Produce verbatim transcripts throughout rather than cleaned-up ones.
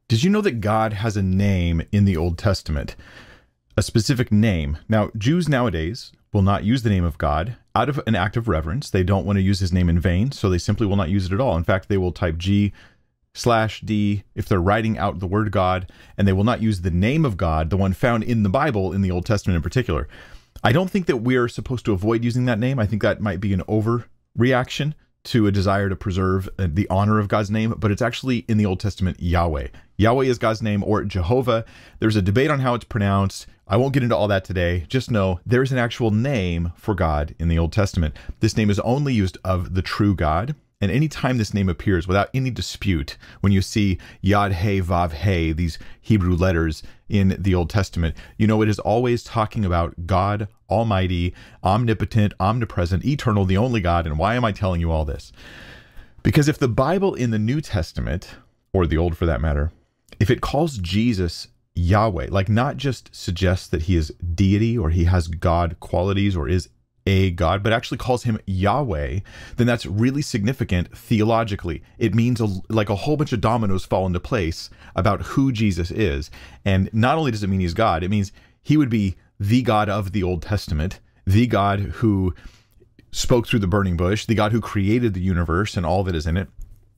Did you know that God has a name in the Old Testament? A specific name. Now, Jews nowadays will not use the name of God out of an act of reverence. They don't want to use his name in vain, so they simply will not use it at all. In fact, they will type G slash D if they're writing out the word God, and they will not use the name of God, the one found in the Bible, in the Old Testament in particular. I don't think that we're supposed to avoid using that name. I think that might be an overreaction to a desire to preserve the honor of God's name, but it's actually in the Old Testament Yahweh. Yahweh is God's name, or Jehovah. There's a debate on how it's pronounced. I won't get into all that today. Just know there's an actual name for God in the Old Testament. This name is only used of the true God. And anytime this name appears, without any dispute, when you see Yad He Vav He, these Hebrew letters in the Old Testament, you know it is always talking about God Almighty, omnipotent, omnipresent, eternal, the only God. And why am I telling you all this? Because if the Bible in the New Testament, or the Old for that matter, if it calls Jesus Yahweh, like not just suggests that he is deity or he has God qualities or is a God, but actually calls him Yahweh, then that's really significant theologically. It means a, like a whole bunch of dominoes fall into place about who Jesus is. And not only does it mean he's God, it means he would be the God of the Old Testament, the God who spoke through the burning bush, the God who created the universe and all that is in it.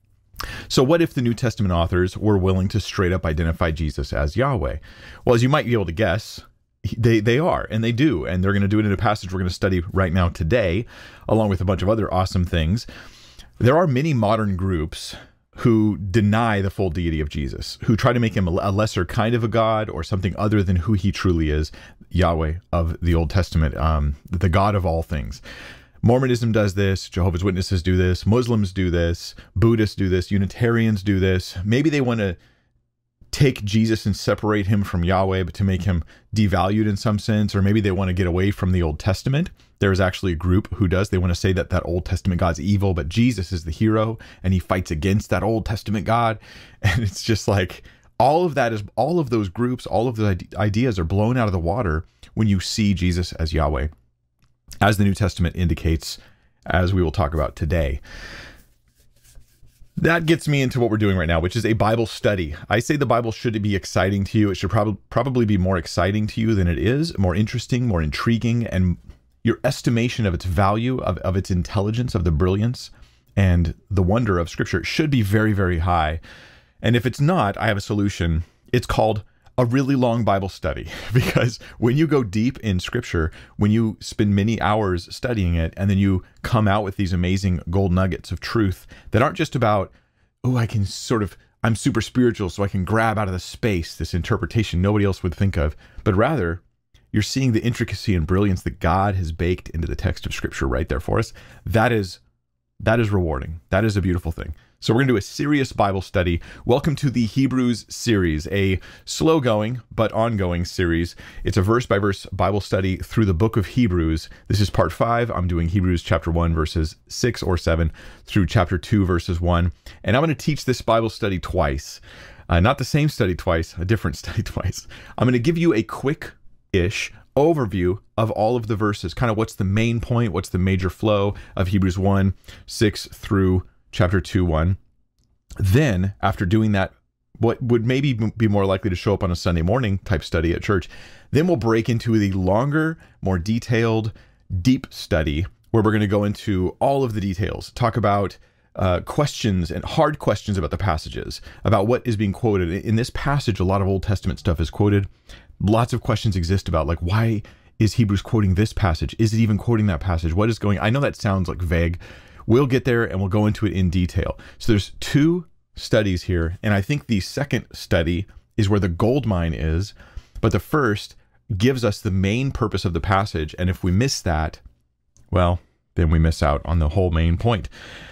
So what if the New Testament authors were willing to straight up identify Jesus as Yahweh? Well, as you might be able to guess, They they are, and they do, and they're going to do it in a passage we're going to study right now today, along with a bunch of other awesome things. There are many modern groups who deny the full deity of Jesus, who try to make him a lesser kind of a God or something other than who he truly is, Yahweh of the Old Testament, um, the God of all things. Mormonism does this, Jehovah's Witnesses do this, Muslims do this, Buddhists do this, Unitarians do this. Maybe they want to take Jesus and separate him from Yahweh, but to make him devalued in some sense, or maybe they want to get away from the Old Testament. There is actually a group who does. They want to say that that Old Testament God's evil, but Jesus is the hero, and he fights against that Old Testament God. And it's just like, all of that is, all of those groups, all of the ideas are blown out of the water when you see Jesus as Yahweh, as the New Testament indicates, as we will talk about today. That gets me into what we're doing right now, which is a Bible study. I say the Bible should be exciting to you. It should prob- probably be more exciting to you than it is, more interesting, more intriguing, and your estimation of its value, of, of its intelligence, of the brilliance, and the wonder of Scripture should be very, very high. And if it's not, I have a solution. It's called a really long Bible study, because when you go deep in Scripture, when you spend many hours studying it, and then you come out with these amazing gold nuggets of truth that aren't just about, oh, I can sort of, I'm super spiritual, so I can grab out of the space this interpretation nobody else would think of, but rather you're seeing the intricacy and brilliance that God has baked into the text of Scripture right there for us. That is, that is rewarding. That is a beautiful thing. So we're going to do a serious Bible study. Welcome to the Hebrews series, a slow-going but ongoing series. It's a verse-by-verse Bible study through the book of Hebrews. This is part five. I'm doing Hebrews chapter one, verses six or seven through chapter two, verses one. And I'm going to teach this Bible study twice. Uh, not the same study twice, a different study twice. I'm going to give you a quick-ish overview of all of the verses, kind of what's the main point, what's the major flow of Hebrews one, six through chapter two, one. Then, after doing that, what would maybe be more likely to show up on a Sunday morning type study at church, then we'll break into the longer, more detailed, deep study where we're going to go into all of the details, talk about uh, questions and hard questions about the passages, about what is being quoted. In this passage, a lot of Old Testament stuff is quoted. Lots of questions exist about, like, why is Hebrews quoting this passage? Is it even quoting that passage? What is going on? I know that sounds like vague. We'll get there and we'll go into it in detail. So there's two studies here, and I think the second study is where the gold mine is, but the first gives us the main purpose of the passage, and if we miss that, well, then we miss out on the whole main point.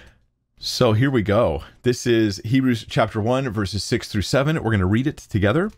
So here we go. This is Hebrews chapter one, verses six through seven. We're going to read it together,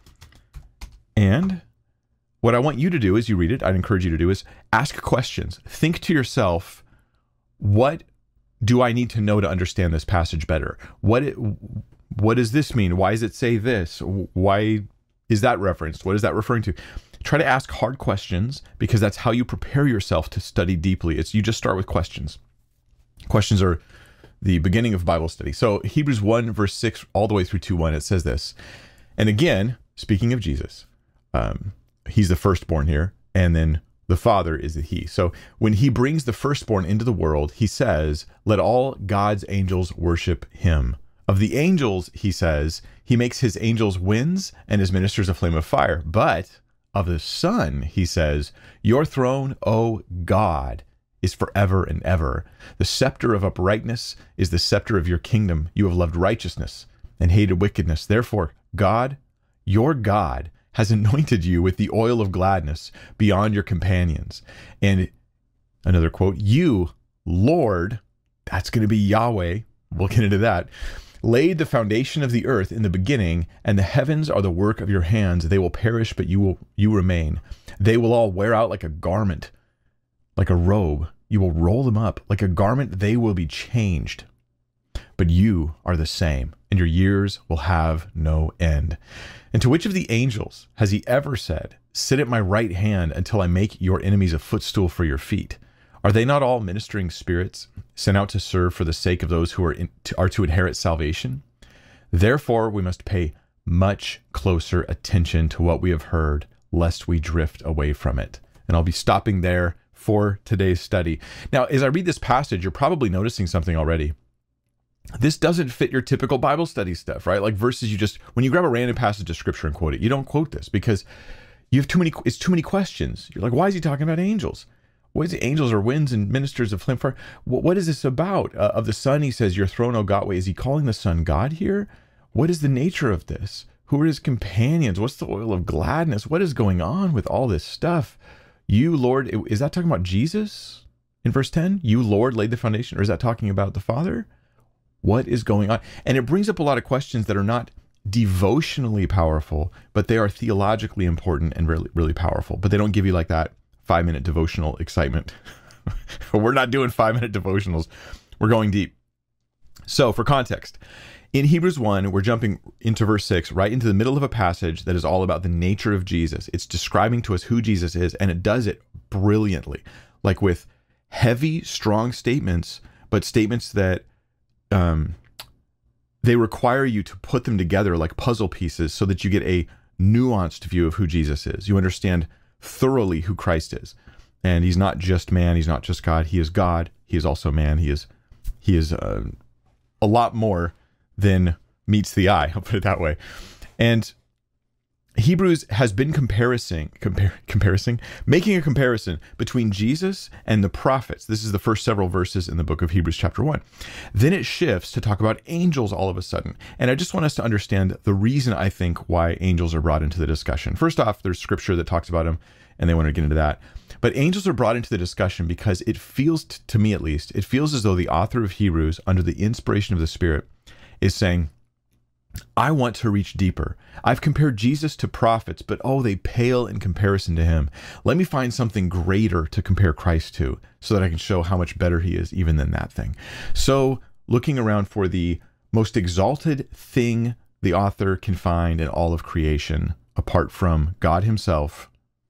and what I want you to do as you read it, I'd encourage you to do, is ask questions. Think to yourself, what do I need to know to understand this passage better? What it, what does this mean? Why does it say this? Why is that referenced? What is that referring to? Try to ask hard questions, because that's how you prepare yourself to study deeply. It's you just start with questions. Questions are the beginning of Bible study. So Hebrews one, verse six, all the way through two one, it says this: And again, speaking of Jesus, um, he's the firstborn here, and then the Father is the he. So when he brings the firstborn into the world, he says, let all God's angels worship him. Of the angels, he says, he makes his angels winds and his ministers a flame of fire. But of the Son, he says, your throne, O God, is forever and ever. The scepter of uprightness is the scepter of your kingdom. You have loved righteousness and hated wickedness. Therefore, God, your God, has anointed you with the oil of gladness beyond your companions. And another quote, you, Lord, that's going to be Yahweh, we'll get into that, laid the foundation of the earth in the beginning, and the heavens are the work of your hands. They will perish, but you will you remain. They will all wear out like a garment, like a robe. You will roll them up. Like a garment, they will be changed. But you are the same, and your years will have no end. And to which of the angels has he ever said, sit at my right hand until I make your enemies a footstool for your feet? Are they not all ministering spirits sent out to serve for the sake of those who are, in, to, are to inherit salvation? Therefore, we must pay much closer attention to what we have heard, lest we drift away from it. And I'll be stopping there for today's study. Now, as I read this passage, you're probably noticing something already. This doesn't fit your typical Bible study stuff, right? Like verses you just, when you grab a random passage of scripture and quote it, you don't quote this because you have too many, it's too many questions. You're like, why is he talking about angels? What is it? Angels or winds and ministers of flame fire? What, what is this about? Uh, of the Son, he says, your throne, O God. Wait, is he calling the Son God here? What is the nature of this? Who are his companions? What's the oil of gladness? What is going on with all this stuff? You, Lord, is that talking about Jesus in verse ten? You, Lord, laid the foundation, or is that talking about the Father? What is going on? And it brings up a lot of questions that are not devotionally powerful, but they are theologically important and really, really powerful. But they don't give you like that five-minute devotional excitement. We're not doing five-minute devotionals. We're going deep. So for context, in Hebrews one, we're jumping into verse six, right into the middle of a passage that is all about the nature of Jesus. It's describing to us who Jesus is, and it does it brilliantly, like with heavy, strong statements, but statements that um, they require you to put them together like puzzle pieces so that you get a nuanced view of who Jesus is. You understand thoroughly who Christ is. And he's not just man, he's not just God, he is God, he is also man, he is he is uh, a lot more than meets the eye, I'll put it that way. And Hebrews has been comparing, compar comparing, making a comparison between Jesus and the prophets. This is the first several verses in the book of Hebrews chapter one. Then it shifts to talk about angels all of a sudden. And I just want us to understand the reason I think why angels are brought into the discussion. First off, there's scripture that talks about them, and they want to get into that. But angels are brought into the discussion because it feels, to me at least, it feels as though the author of Hebrews, under the inspiration of the Spirit, is saying, I want to reach deeper. I've compared Jesus to prophets, but oh, they pale in comparison to him. Let me find something greater to compare Christ to so that I can show how much better he is even than that thing. So looking around for the most exalted thing the author can find in all of creation, apart from God himself,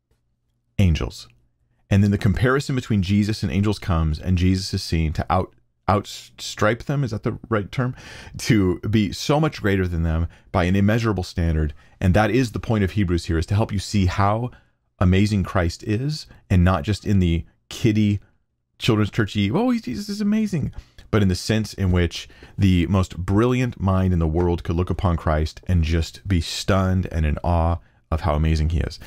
angels. And then the comparison between Jesus and angels comes, and Jesus is seen to out outstripe them, is that the right term? To be so much greater than them by an immeasurable standard. And that is the point of Hebrews here, is to help you see how amazing Christ is, and not just in the kiddie, children's churchy, oh, Jesus is amazing, but in the sense in which the most brilliant mind in the world could look upon Christ and just be stunned and in awe of how amazing he is.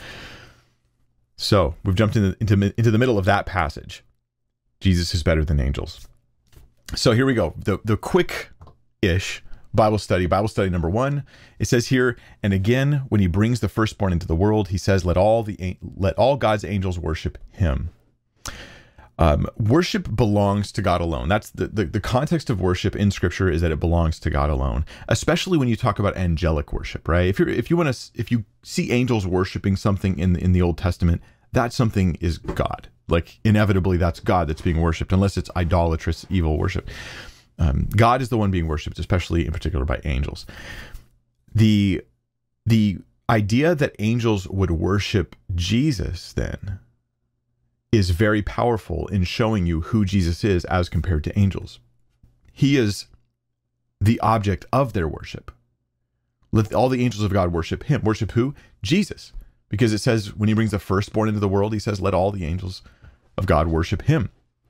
So we've jumped into, into, into the middle of that passage. Jesus is better than angels. So here we go. The, the quick-ish Bible study, Bible study number one. It says here, and again, when he brings the firstborn into the world, he says, let all the let all God's angels worship him. Um, worship belongs to God alone. That's the, the, the context of worship in Scripture, is that it belongs to God alone, especially when you talk about angelic worship, right? If you're if you want to if you see angels worshiping something in in the Old Testament, that something is God. Like inevitably, that's God that's being worshipped, unless it's idolatrous, evil worship. Um, God is the one being worshipped, especially in particular by angels. The the idea that angels would worship Jesus then is very powerful in showing you who Jesus is as compared to angels. He is the object of their worship. Let all the angels of God worship him. Worship who? Jesus. Because it says when he brings the firstborn into the world, he says, let all the angels of God worship him.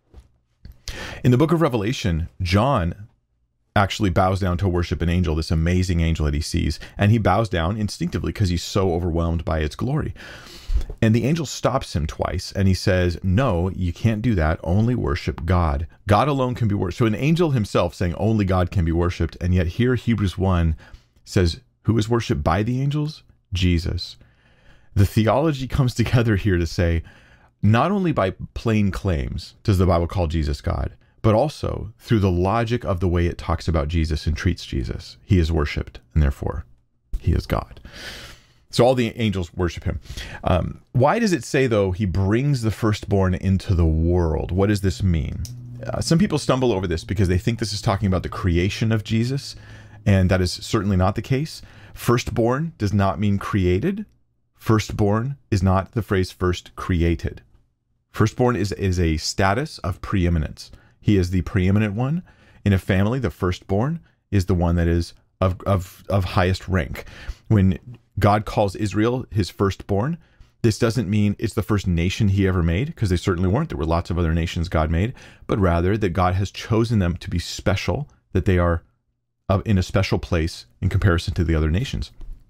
In the book of Revelation, John actually bows down to worship an angel, this amazing angel that he sees. And he bows down instinctively because he's so overwhelmed by its glory. And the angel stops him twice and he says, no, you can't do that. Only worship God. God alone can be worshipped. So an angel himself saying only God can be worshipped. And yet here Hebrews one says, who is worshipped by the angels? Jesus. The theology comes together here to say, not only by plain claims does the Bible call Jesus God, but also through the logic of the way it talks about Jesus and treats Jesus. He is worshipped, and therefore he is God. So all the angels worship him. Um, why does it say, though, he brings the firstborn into the world? What does this mean? Uh, some people stumble over this because they think this is talking about the creation of Jesus, and that is certainly not the case. Firstborn does not mean created. Firstborn is not the phrase first created. Firstborn is, is a status of preeminence. He is the preeminent one. In a family, the firstborn is the one that is of, of, of highest rank. When God calls Israel his firstborn, this doesn't mean it's the first nation he ever made, because they certainly weren't. There were lots of other nations God made, but rather that God has chosen them to be special, that they are in a special place in comparison to the other nations.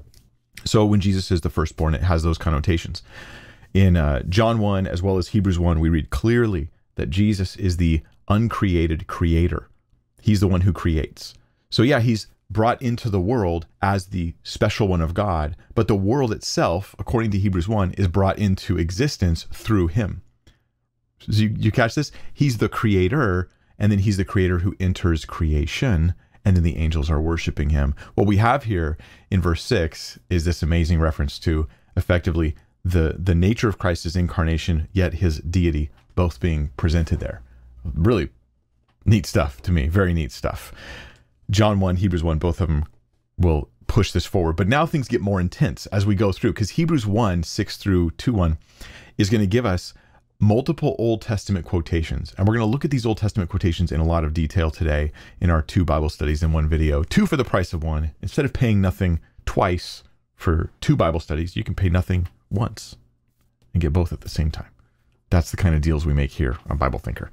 So when Jesus is the firstborn, it has those connotations. In uh, John one, as well as Hebrews one, we read clearly that Jesus is the uncreated creator. He's the one who creates. So yeah, he's brought into the world as the special one of God, but the world itself, according to Hebrews one, is brought into existence through him. So you, you catch this? He's the creator, and then he's the creator who enters creation, and then the angels are worshiping him. What we have here in verse six is this amazing reference to effectively the, the nature of Christ's incarnation, yet his deity, both being presented there. Really neat stuff to me, very neat stuff. John one, Hebrews one, both of them will push this forward. But now things get more intense as we go through, because Hebrews one, six through two one is going to give us multiple Old Testament quotations. And we're going to look at these Old Testament quotations in a lot of detail today in our two Bible studies in one video. Two for the price of one. Instead of paying nothing twice for two Bible studies, you can pay nothing once and get both at the same time. That's the kind of deals we make here on Bible Thinker.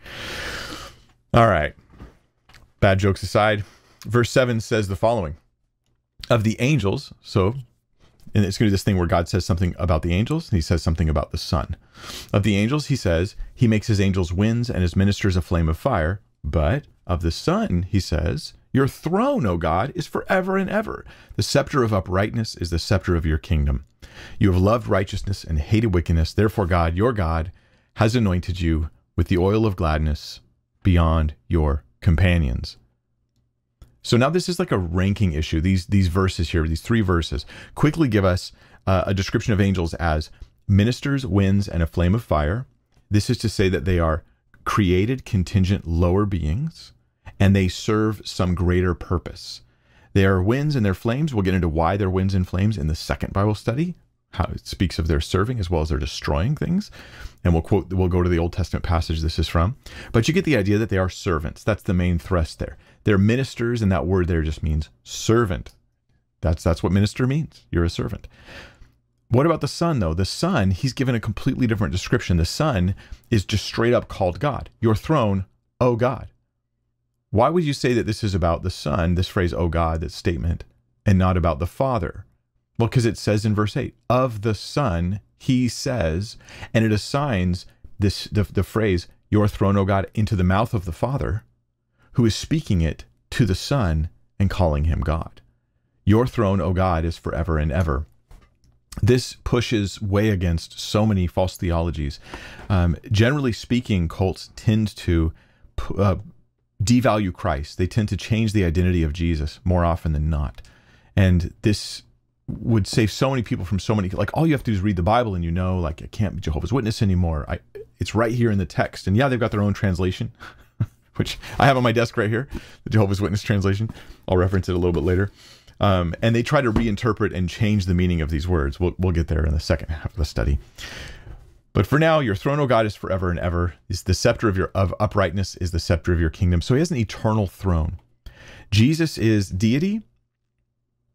All right. Bad jokes aside, verse seven says the following. Of the angels, so, and it's going to be this thing where God says something about the angels, and he says something about the Son. Of the angels, he says, he makes his angels winds and his ministers a flame of fire. But of the Son, he says, your throne, O God, is forever and ever. The scepter of uprightness is the scepter of your kingdom. You have loved righteousness and hated wickedness. Therefore, God, your God, has anointed you with the oil of gladness beyond your companions. So now this is like a ranking issue. These these verses here, these three verses, quickly give us uh, a description of angels as ministers, winds, and a flame of fire. This is to say that they are created, contingent, lower beings, and they serve some greater purpose. They are winds and they're flames. We'll get into why they're winds and flames in the second Bible study, how it speaks of their serving as well as their destroying things. And we'll quote, we'll go to the Old Testament passage this is from. But you get the idea that they are servants. That's the main thrust there. They're ministers, and that word there just means servant. That's that's what minister means. You're a servant. What about the Son, though? The Son, he's given a completely different description. The Son is just straight up called God. Your throne, O God. Why would you say that this is about the Son, this phrase, O God, this statement, and not about the Father? Well, because it says in verse eight, of the Son, he says, and it assigns this the, the phrase, your throne, O God, into the mouth of the Father, who is speaking it to the Son and calling him God. Your throne, O God, is forever and ever. This pushes way against so many false theologies. Um, generally speaking, cults tend to uh, devalue Christ. They tend to change the identity of Jesus more often than not. And this would save so many people from so many, like all you have to do is read the Bible and you know, like I can't be Jehovah's Witness anymore. I, it's right here in the text. And yeah, they've got their own translation, which I have on my desk right here, the Jehovah's Witness translation. I'll reference it a little bit later. Um, and they try to reinterpret and change the meaning of these words. We'll, we'll get there in the second half of the study. But for now, your throne, O God, is forever and ever. Is the scepter of your of uprightness is the scepter of your kingdom. So he has an eternal throne. Jesus is deity,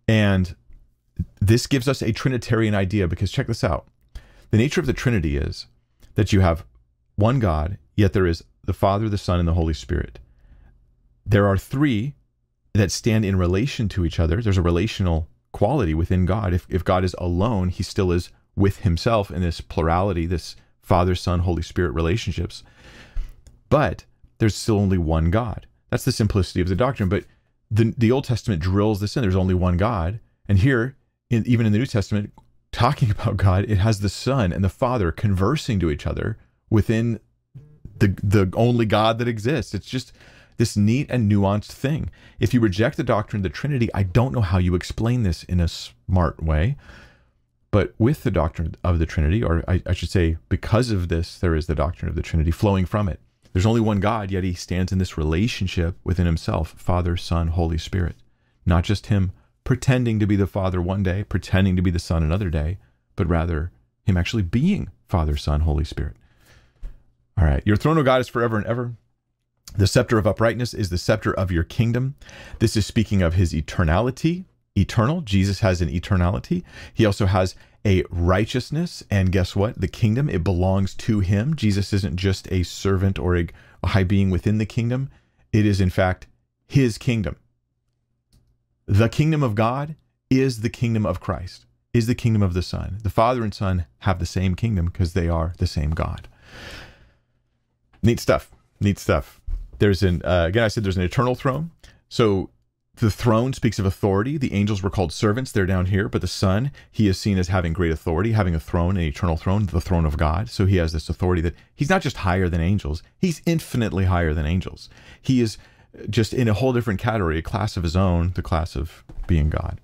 And this gives us a Trinitarian idea, because check this out. The nature of the Trinity is that you have one God, yet there is the Father, the Son, and the Holy Spirit. There are three that stand in relation to each other. There's a relational quality within God. If, if God is alone, he still is with himself in this plurality, this Father, Son, Holy Spirit relationships. But there's still only one God. That's the simplicity of the doctrine. But the, the Old Testament drills this in. There's only one God. And here, in, even in the New Testament, talking about God, it has the Son and the Father conversing to each other within the, the only God that exists. It's just this neat and nuanced thing. If you reject the doctrine of the Trinity, I don't know how you explain this in a smart way. But with the doctrine of the Trinity, or I, I should say, because of this, there is the doctrine of the Trinity flowing from it. There's only one God, yet he stands in this relationship within himself, Father, Son, Holy Spirit. Not just him pretending to be the Father one day, pretending to be the Son another day, but rather him actually being Father, Son, Holy Spirit. All right, your throne, O God, is forever and ever. The scepter of uprightness is the scepter of your kingdom. This is speaking of his eternality, eternal. Jesus has an eternality. He also has a righteousness. And guess what? The kingdom, it belongs to him. Jesus isn't just a servant or a, a high being within the kingdom. It is, in fact, his kingdom. The kingdom of God is the kingdom of Christ, is the kingdom of the Son. The Father and Son have the same kingdom because they are the same God. Neat stuff. Neat stuff. There's an, uh, again, I said there's an eternal throne. So the throne speaks of authority. The angels were called servants. They're down here. But the Son, he is seen as having great authority, having a throne, an eternal throne, the throne of God. So he has this authority that he's not just higher than angels. He's infinitely higher than angels. He is just in a whole different category, a class of his own, the class of being God.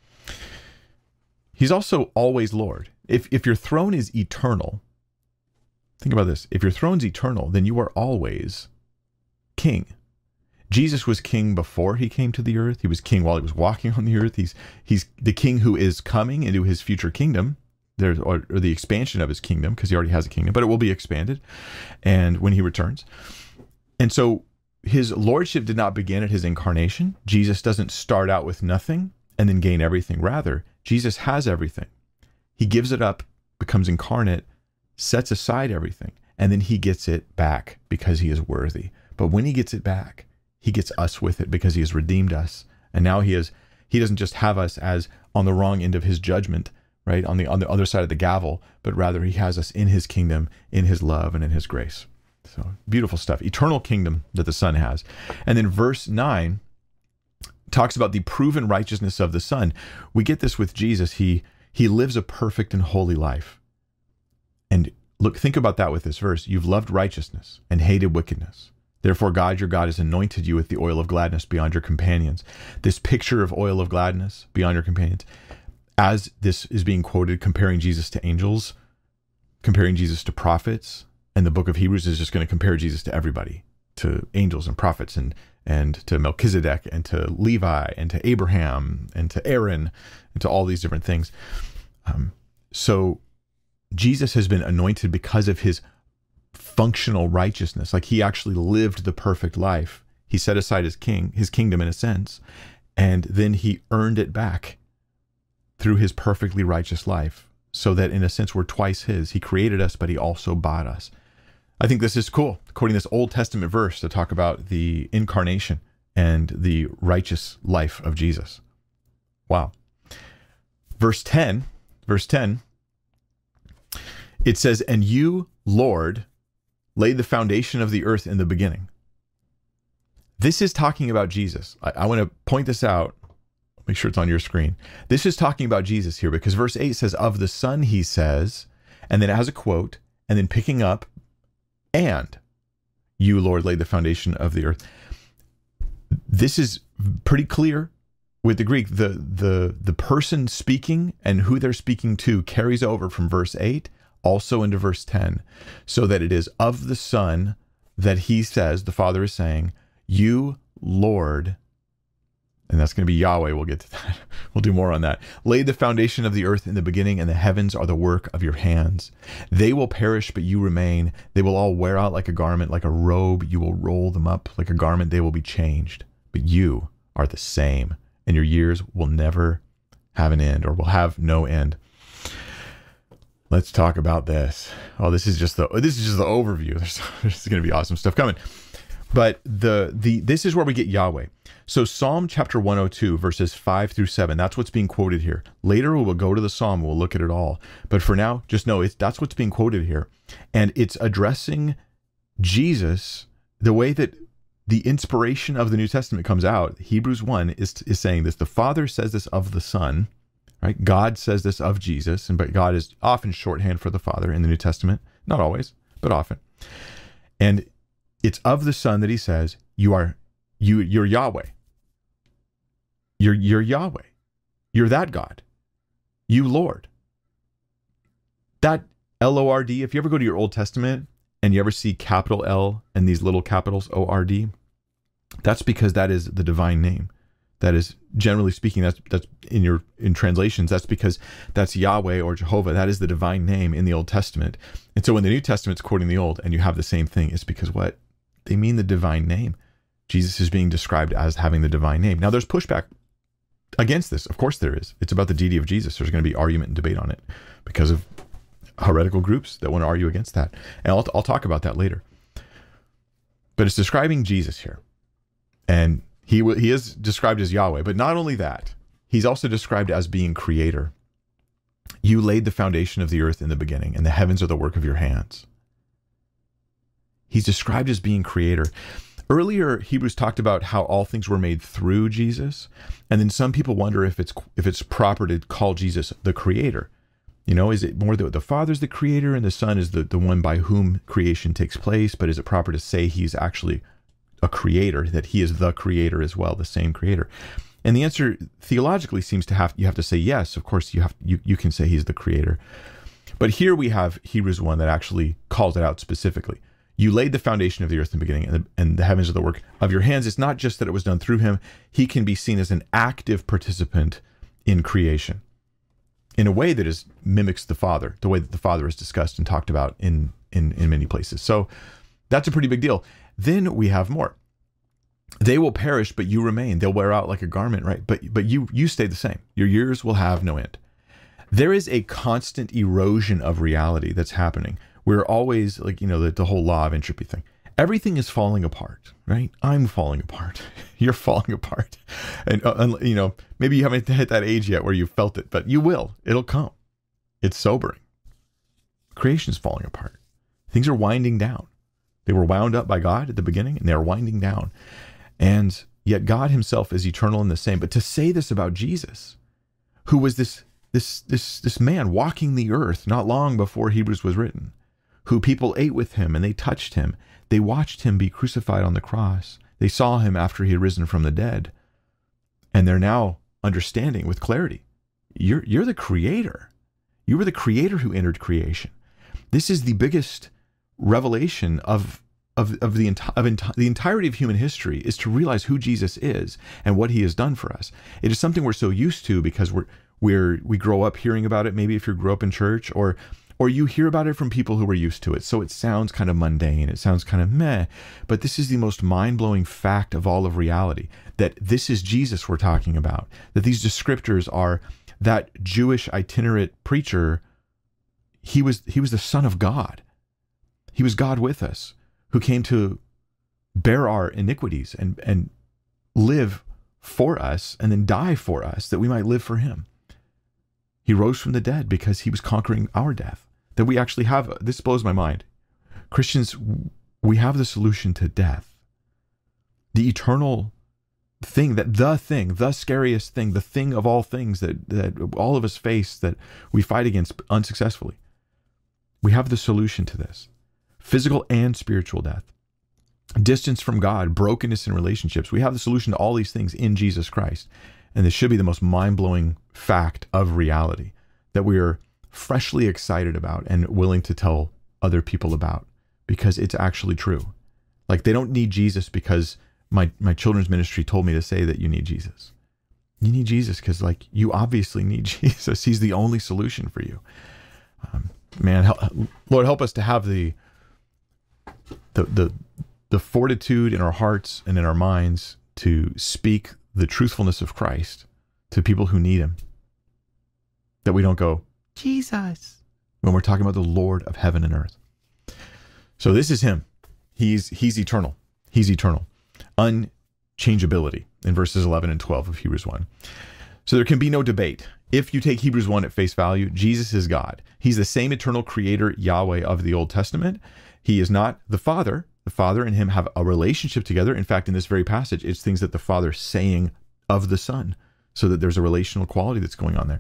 He's also always Lord. If, if your throne is eternal, think about this. If your throne's eternal, then you are always king. Jesus was king before he came to the earth. He was king while he was walking on the earth. He's he's the king who is coming into his future kingdom, there, or, or the expansion of his kingdom, because he already has a kingdom, but it will be expanded and when he returns. And so his lordship did not begin at his incarnation. Jesus doesn't start out with nothing and then gain everything. Rather, Jesus has everything. He gives it up, becomes incarnate, sets aside everything, and then he gets it back because he is worthy. But when he gets it back, he gets us with it because he has redeemed us. And now he is, he doesn't just have us as on the wrong end of his judgment, right? On the, on the other side of the gavel, but rather he has us in his kingdom, in his love, and in his grace. So beautiful stuff. Eternal kingdom that the Son has. And then verse nine talks about the proven righteousness of the Son. We get this with Jesus. He, he lives a perfect and holy life. And look, think about that with this verse. You've loved righteousness and hated wickedness. Therefore, God, your God, has anointed you with the oil of gladness beyond your companions. This picture of oil of gladness beyond your companions, as this is being quoted, comparing Jesus to angels, comparing Jesus to prophets, and the book of Hebrews is just going to compare Jesus to everybody, to angels and prophets, and, and to Melchizedek, and to Levi, and to Abraham, and to Aaron, and to all these different things. Um, so Jesus has been anointed because of his functional righteousness. Like he actually lived the perfect life. He set aside his king, his kingdom in a sense, and then he earned it back through his perfectly righteous life, so that in a sense we're twice his. He created us, but he also bought us. I think this is cool, quoting this Old Testament verse to talk about the incarnation and the righteous life of Jesus. Wow. Verse ten, verse ten, it says, "And you, Lord, laid the foundation of the earth in the beginning." This is talking about Jesus. I, I want to point this out. Make sure it's on your screen. This is talking about Jesus here, because verse eight says, "Of the Son," he says, and then it has a quote, and then picking up, "And you, Lord, laid the foundation of the earth." This is pretty clear with the Greek. The, the, the person speaking and who they're speaking to carries over from verse eight also into verse ten, so that it is of the Son that he says, the Father is saying, "You, Lord," and that's going to be Yahweh. We'll get to that. We'll do more on that. "Laid the foundation of the earth in the beginning, and the heavens are the work of your hands. They will perish, but you remain. They will all wear out like a garment, like a robe. You will roll them up like a garment. They will be changed. But you are the same, and your years will never have an end or will have no end. Let's talk about this. Oh, this is just the this is just the overview. There's, there's going to be awesome stuff coming. But the the this is where we get Yahweh. So Psalm chapter one oh two, verses five through seven, that's what's being quoted here. Later, we will go to the Psalm. We'll look at it all. But for now, just know it's that's what's being quoted here. And it's addressing Jesus the way that the inspiration of the New Testament comes out. Hebrews one is, is saying this. The Father says this of the Son. Right? God says this of Jesus, and but God is often shorthand for the Father in the New Testament. Not always, but often. And it's of the Son that he says, you are you you're Yahweh. You're you're Yahweh. You're that God. You Lord. That L O R D, if you ever go to your Old Testament and you ever see capital L and these little capitals O R D, that's because that is the divine name. That is, generally speaking, that's that's in your in translations, that's because that's Yahweh or Jehovah. That is the divine name in the Old Testament. And so when the New Testament's quoting the Old and you have the same thing, it's because what? They mean the divine name. Jesus is being described as having the divine name. Now there's pushback against this. Of course there is. It's about the deity of Jesus. There's going to be argument and debate on it because of heretical groups that want to argue against that. And I'll, I'll talk about that later. But it's describing Jesus here. And He he is described as Yahweh, but not only that, he's also described as being creator. You laid the foundation of the earth in the beginning, and the heavens are the work of your hands. He's described as being creator. Earlier, Hebrews talked about how all things were made through Jesus, and then some people wonder if it's if it's proper to call Jesus the creator. You know, is it more that the Father's the creator and the Son is the, the one by whom creation takes place, but is it proper to say he's actually a creator, that he is the creator as well, the same creator? And the answer theologically seems to have, you have to say yes, of course you have, you, you can say he's the creator. But here we have Hebrews one that actually calls it out specifically. You laid the foundation of the earth in the beginning, and the, and the heavens are the work of your hands. It's not just that it was done through him. He can be seen as an active participant in creation in a way that is mimics the Father, the way that the Father is discussed and talked about in, in, in many places. So that's a pretty big deal. Then we have more. They will perish, but you remain. They'll wear out like a garment, right? But but you you stay the same. Your years will have no end. There is a constant erosion of reality that's happening. We're always like, you know, the, the whole law of entropy thing. Everything is falling apart, right? I'm falling apart. You're falling apart. And, uh, you know, maybe you haven't hit that age yet where you felt it, but you will. It'll come. It's sobering. Creation is falling apart. Things are winding down. They were wound up by God at the beginning, and they're winding down. And yet God himself is eternal and the same. But to say this about Jesus, who was this this this this man walking the earth not long before Hebrews was written, who people ate with him and they touched him. They watched him be crucified on the cross. They saw him after he had risen from the dead. And they're now understanding with clarity. You're you're the creator. You were the creator who entered creation. This is the biggest revelation of of of the enti- of enti- the entirety of human history, is to realize who Jesus is and what he has done for us. It is something we're so used to because we're we're we grow up hearing about it. Maybe if you grew up in church, or or you hear about it from people who are used to it, so it sounds kind of mundane. It sounds kind of meh. But this is the most mind-blowing fact of all of reality, that this is Jesus we're talking about. That these descriptors are that Jewish itinerant preacher. He was he was the Son of God. He was God with us, who came to bear our iniquities and, and live for us and then die for us that we might live for him. He rose from the dead because he was conquering our death. That we actually have, this blows my mind. Christians, we have the solution to death. The eternal thing, that the thing, the scariest thing, the thing of all things that, that all of us face, that we fight against unsuccessfully. We have the solution to this. Physical and spiritual death, distance from God, brokenness in relationships. We have the solution to all these things in Jesus Christ. And this should be the most mind-blowing fact of reality that we are freshly excited about and willing to tell other people about, because it's actually true. Like, they don't need Jesus because my, my children's ministry told me to say that you need Jesus. You need Jesus because, like, you obviously need Jesus. He's the only solution for you. Um, man, help, Lord, help us to have the The, the the fortitude in our hearts and in our minds to speak the truthfulness of Christ to people who need him. That we don't go, Jesus, when we're talking about the Lord of heaven and earth. So this is him. He's, he's eternal. He's eternal. Unchangeability in verses eleven and twelve of Hebrews one. So there can be no debate. If you take Hebrews one at face value, Jesus is God. He's the same eternal creator Yahweh of the Old Testament. He is not the Father. The Father and him have a relationship together. In fact, in this very passage, it's things that the Father is saying of the Son, so that there's a relational quality that's going on there.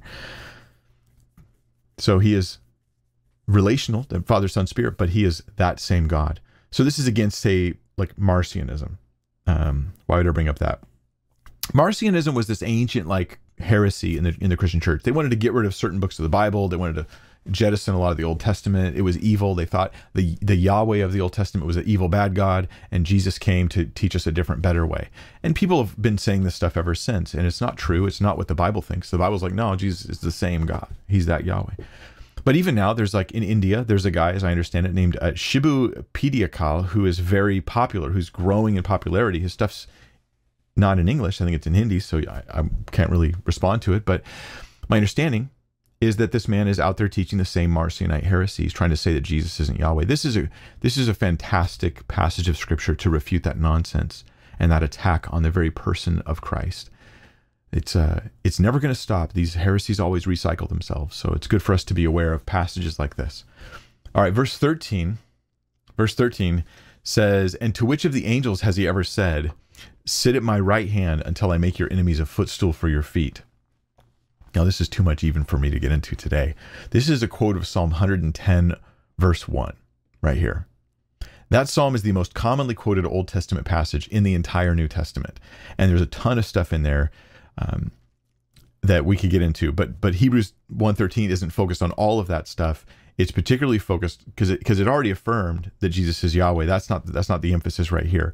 So he is relational, the Father, Son, Spirit, but he is that same God. So this is against, say, like Marcionism. Um, why would I bring up that? Marcionism was this ancient, like, heresy in the in the Christian church. They wanted to get rid of certain books of the Bible. They wanted to jettison a lot of the Old Testament. It was evil. They thought the the Yahweh of the Old Testament was an evil, bad God, and Jesus came to teach us a different, better way. And people have been saying this stuff ever since, and it's not true. It's not what the Bible thinks. The Bible's like, no, Jesus is the same God. He's that Yahweh. But even now, there's like in India, there's a guy, as I understand it, named uh, Shibu Pediakal, who is very popular, who's growing in popularity. His stuff's not in English. I think it's in Hindi, so I, I can't really respond to it. But my understanding is that this man is out there teaching the same Marcionite heresy. He's trying to say that Jesus isn't Yahweh. This is a this is a fantastic passage of Scripture to refute that nonsense and that attack on the very person of Christ. It's uh it's never going to stop. These heresies always recycle themselves. So it's good for us to be aware of passages like this. All right, verse thirteen. Verse thirteen says, "And to which of the angels has he ever said, 'Sit at my right hand until I make your enemies a footstool for your feet'?" Now, this is too much even for me to get into today. This is a quote of Psalm one hundred ten, verse one, right here. That psalm is the most commonly quoted Old Testament passage in the entire New Testament. And there's a ton of stuff in there um, that we could get into. But but Hebrews one thirteen isn't focused on all of that stuff. It's particularly focused because it, because it already affirmed that Jesus is Yahweh. That's not, that's not the emphasis right here.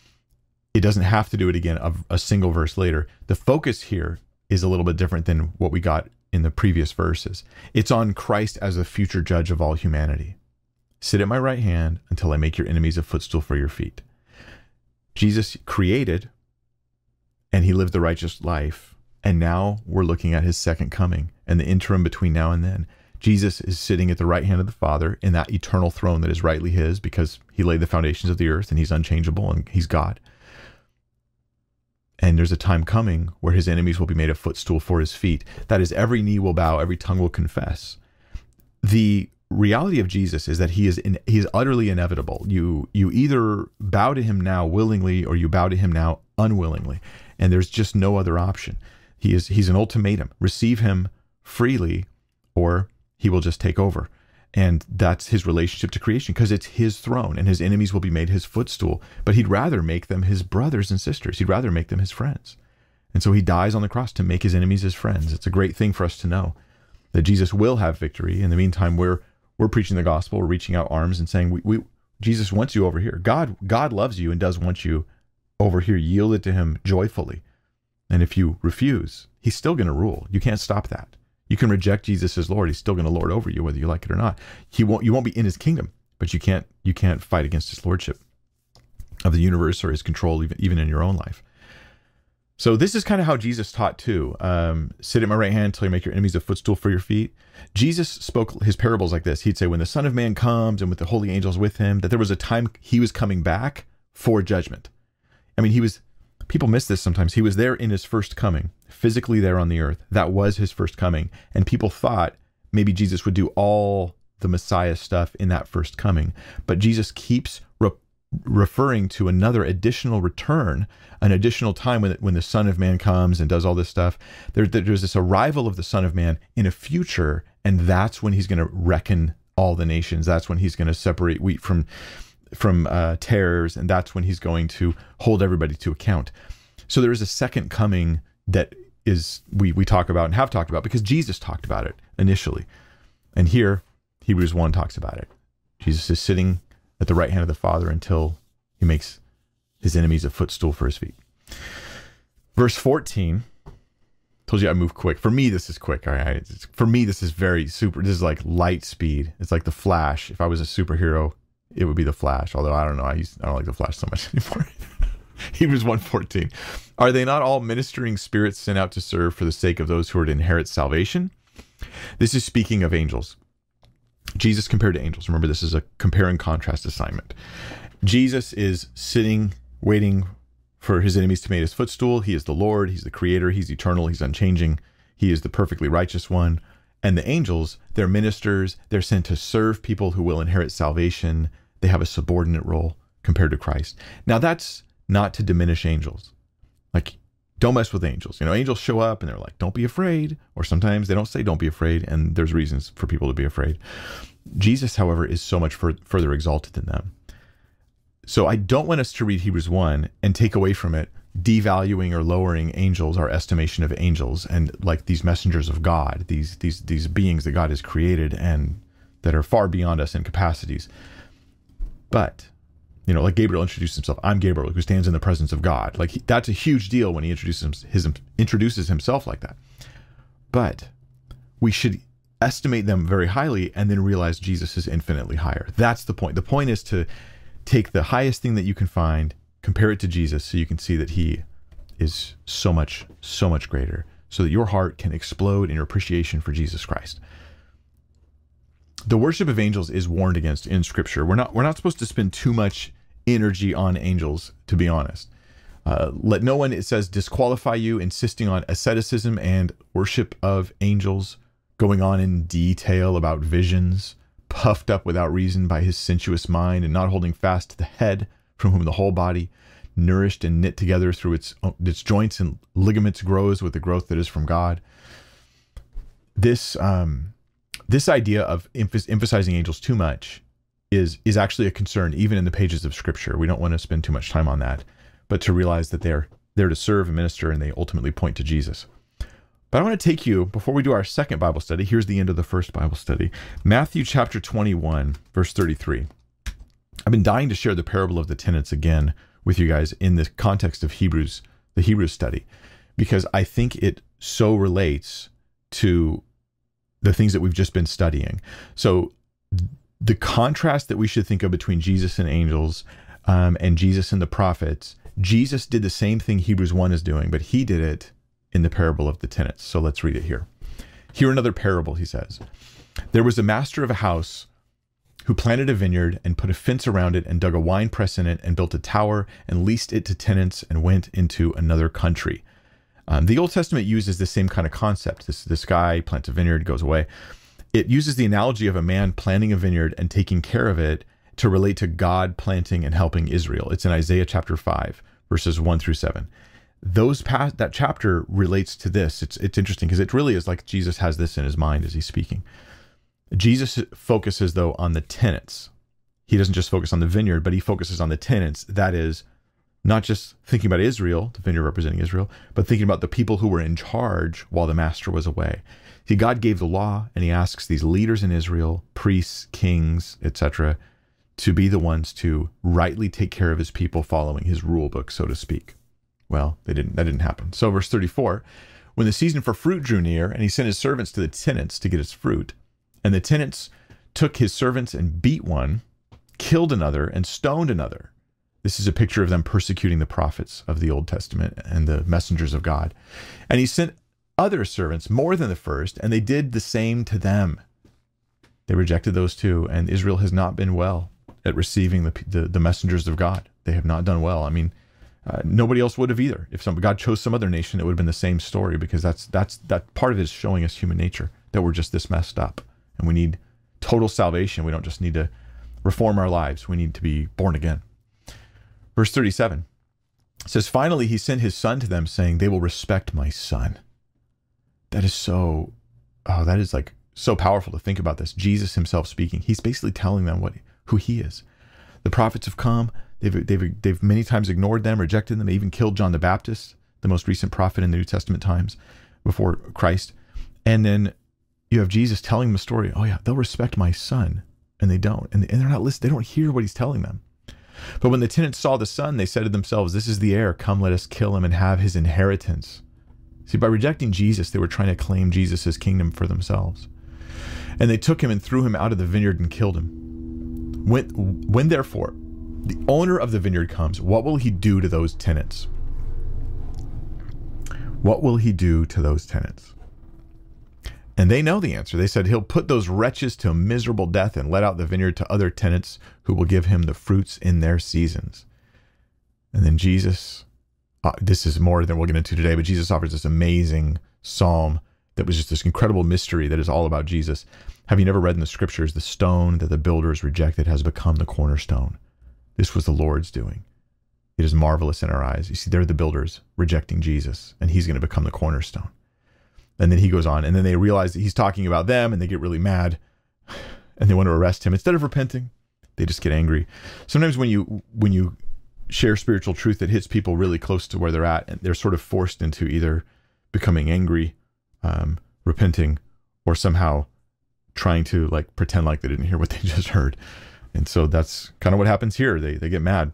It doesn't have to do it again a, a single verse later. The focus here is a little bit different than what we got in the previous verses. It's on Christ as the future judge of all humanity. "Sit at my right hand until I make your enemies a footstool for your feet." Jesus created, and he lived the righteous life. And now we're looking at his second coming and the interim between now and then. Jesus is sitting at the right hand of the Father in that eternal throne that is rightly his because he laid the foundations of the earth and he's unchangeable and he's God. And there's a time coming where his enemies will be made a footstool for his feet. That is, every knee will bow, every tongue will confess. The reality of Jesus is that he is in, he is utterly inevitable. You you either bow to him now willingly or you bow to him now unwillingly. And there's just no other option. He is he's an ultimatum. Receive him freely or he will just take over. And that's his relationship to creation because it's his throne and his enemies will be made his footstool. But he'd rather make them his brothers and sisters. He'd rather make them his friends. And so he dies on the cross to make his enemies his friends. It's a great thing for us to know that Jesus will have victory. In the meantime, we're we're preaching the gospel. We're reaching out arms and saying, we, we Jesus wants you over here. God, God loves you and does want you over here. Yield it to him joyfully. And if you refuse, he's still going to rule. You can't stop that. You can reject Jesus as Lord. He's still going to lord over you, whether you like it or not. He won't. You won't be in his kingdom, but you can't. You can't fight against his lordship of the universe or his control, even even in your own life. So this is kind of how Jesus taught too. Um, Sit at my right hand until you make your enemies a footstool for your feet. Jesus spoke his parables like this. He'd say, when the Son of Man comes and with the holy angels with him, that there was a time he was coming back for judgment. I mean, he was. People miss this sometimes. He was there in his first coming, physically there on the earth. That was his first coming. And people thought maybe Jesus would do all the Messiah stuff in that first coming. But Jesus keeps re- referring to another additional return, an additional time when, when the Son of Man comes and does all this stuff. There, there's this arrival of the Son of Man in a future, and that's when he's going to reckon all the nations. That's when he's going to separate wheat from from uh, tares, and that's when he's going to hold everybody to account. So there is a second coming that is we we talk about and have talked about because Jesus talked about it initially. And here, Hebrews one talks about it. Jesus is sitting at the right hand of the Father until he makes his enemies a footstool for his feet. Verse fourteen, told you I move quick. For me, this is quick. All right. It's, for me, this is very super. This is like light speed. It's like the Flash. If I was a superhero, it would be the Flash, although I don't know. I, used, I don't like the Flash so much anymore. Hebrews one fourteen. Are they not all ministering spirits sent out to serve for the sake of those who are to inherit salvation? This is speaking of angels. Jesus compared to angels. Remember, this is a compare and contrast assignment. Jesus is sitting, waiting for his enemies to make his footstool. He is the Lord. He's the creator. He's eternal. He's unchanging. He is the perfectly righteous one. And the angels, they're ministers. They're sent to serve people who will inherit salvation. They have a subordinate role compared to Christ. Now, that's not to diminish angels. Like, don't mess with angels. You know, angels show up and they're like, don't be afraid. Or sometimes they don't say, don't be afraid. And there's reasons for people to be afraid. Jesus, however, is so much fur- further exalted than them. So I don't want us to read Hebrews one and take away from it, devaluing or lowering angels, our estimation of angels, and like these messengers of God, these these these beings that God has created and that are far beyond us in capacities. But, you know, like Gabriel introduced himself, I'm Gabriel, who stands in the presence of God. Like he, that's a huge deal when he introduces his, introduces himself like that. But we should estimate them very highly and then realize Jesus is infinitely higher. That's the point. The point is to take the highest thing that you can find, compare it to Jesus, so you can see that he is so much, so much greater, so that your heart can explode in your appreciation for Jesus Christ. The worship of angels is warned against in Scripture. We're not, we're not supposed to spend too much energy on angels, to be honest. Uh, let no one, it says, disqualify you, insisting on asceticism and worship of angels, going on in detail about visions, puffed up without reason by his sensuous mind, and not holding fast to the head, from whom the whole body, nourished and knit together through its its joints and ligaments, grows with the growth that is from God. This um, this idea of emph- emphasizing angels too much is is actually a concern, even in the pages of Scripture. We don't want to spend too much time on that, but to realize that they're there to serve and minister, and they ultimately point to Jesus. But I want to take you, before we do our second Bible study, here's the end of the first Bible study, Matthew chapter twenty-one, verse thirty-three. I've been dying to share the parable of the tenants again with you guys in the context of Hebrews, the Hebrews study, because I think it so relates to the things that we've just been studying. So the contrast that we should think of between Jesus and angels um, and Jesus and the prophets, Jesus did the same thing Hebrews one is doing, but he did it in the parable of the tenants. So let's read it here. Here another parable, he says. There was a master of a house who planted a vineyard and put a fence around it and dug a wine press in it and built a tower and leased it to tenants and went into another country. Um, the Old Testament uses the same kind of concept. This, this guy plants a vineyard, goes away. It uses the analogy of a man planting a vineyard and taking care of it to relate to God planting and helping Israel. It's in Isaiah chapter five, verses one through seven. Those past, that chapter relates to this. It's it's interesting because it really is like Jesus has this in his mind as he's speaking. Jesus focuses, though, on the tenants. He doesn't just focus on the vineyard, but he focuses on the tenants. That is, not just thinking about Israel, the vineyard representing Israel, but thinking about the people who were in charge while the master was away. See, God gave the law, and he asks these leaders in Israel, priests, kings, et cetera, to be the ones to rightly take care of his people following his rule book, so to speak. Well, they didn't. That didn't happen. So verse thirty-four, when the season for fruit drew near, and he sent his servants to the tenants to get his fruit, and the tenants took his servants and beat one, killed another, and stoned another. This is a picture of them persecuting the prophets of the Old Testament and the messengers of God. And he sent other servants more than the first, and they did the same to them. They rejected those too, and Israel has not been well at receiving the the, the messengers of God. They have not done well. I mean, Uh, nobody else would have either. If some God chose some other nation, it would have been the same story, because that's that's that part of it is showing us human nature, that we're just this messed up, and we need total salvation. We don't just need to reform our lives. We need to be born again. Verse thirty-seven says, finally, he sent his son to them, saying, they will respect my son. That is so, oh, that is like so powerful to think about this. Jesus himself speaking. He's basically telling them what who he is. The prophets have come. They've, they've, they've many times ignored them, rejected them. They even killed John the Baptist, the most recent prophet in the New Testament times before Christ. And then you have Jesus telling them the story. Oh yeah, they'll respect my son. And they don't. And, and they're not listening. They don't hear what he's telling them. But when the tenants saw the son, they said to themselves, this is the heir. Come, let us kill him and have his inheritance. See, by rejecting Jesus, they were trying to claim Jesus' kingdom for themselves. And they took him and threw him out of the vineyard and killed him. When, when therefore, the owner of the vineyard comes, what will he do to those tenants? What will he do to those tenants? And they know the answer. They said he'll put those wretches to a miserable death and let out the vineyard to other tenants who will give him the fruits in their seasons. And then Jesus, uh, this is more than we'll get into today, but Jesus offers this amazing psalm that was just this incredible mystery that is all about Jesus. Have you never read in the scriptures, the stone that the builders rejected has become the cornerstone? This was the Lord's doing. It is marvelous in our eyes. You see, they're the builders rejecting Jesus, and he's going to become the cornerstone. And then he goes on, and then they realize that he's talking about them, and they get really mad, and they want to arrest him. Instead of repenting, they just get angry. Sometimes when you when you share spiritual truth that hits people really close to where they're at, and they're sort of forced into either becoming angry, um, repenting, or somehow trying to like pretend like they didn't hear what they just heard. And so that's kind of what happens here. They they get mad.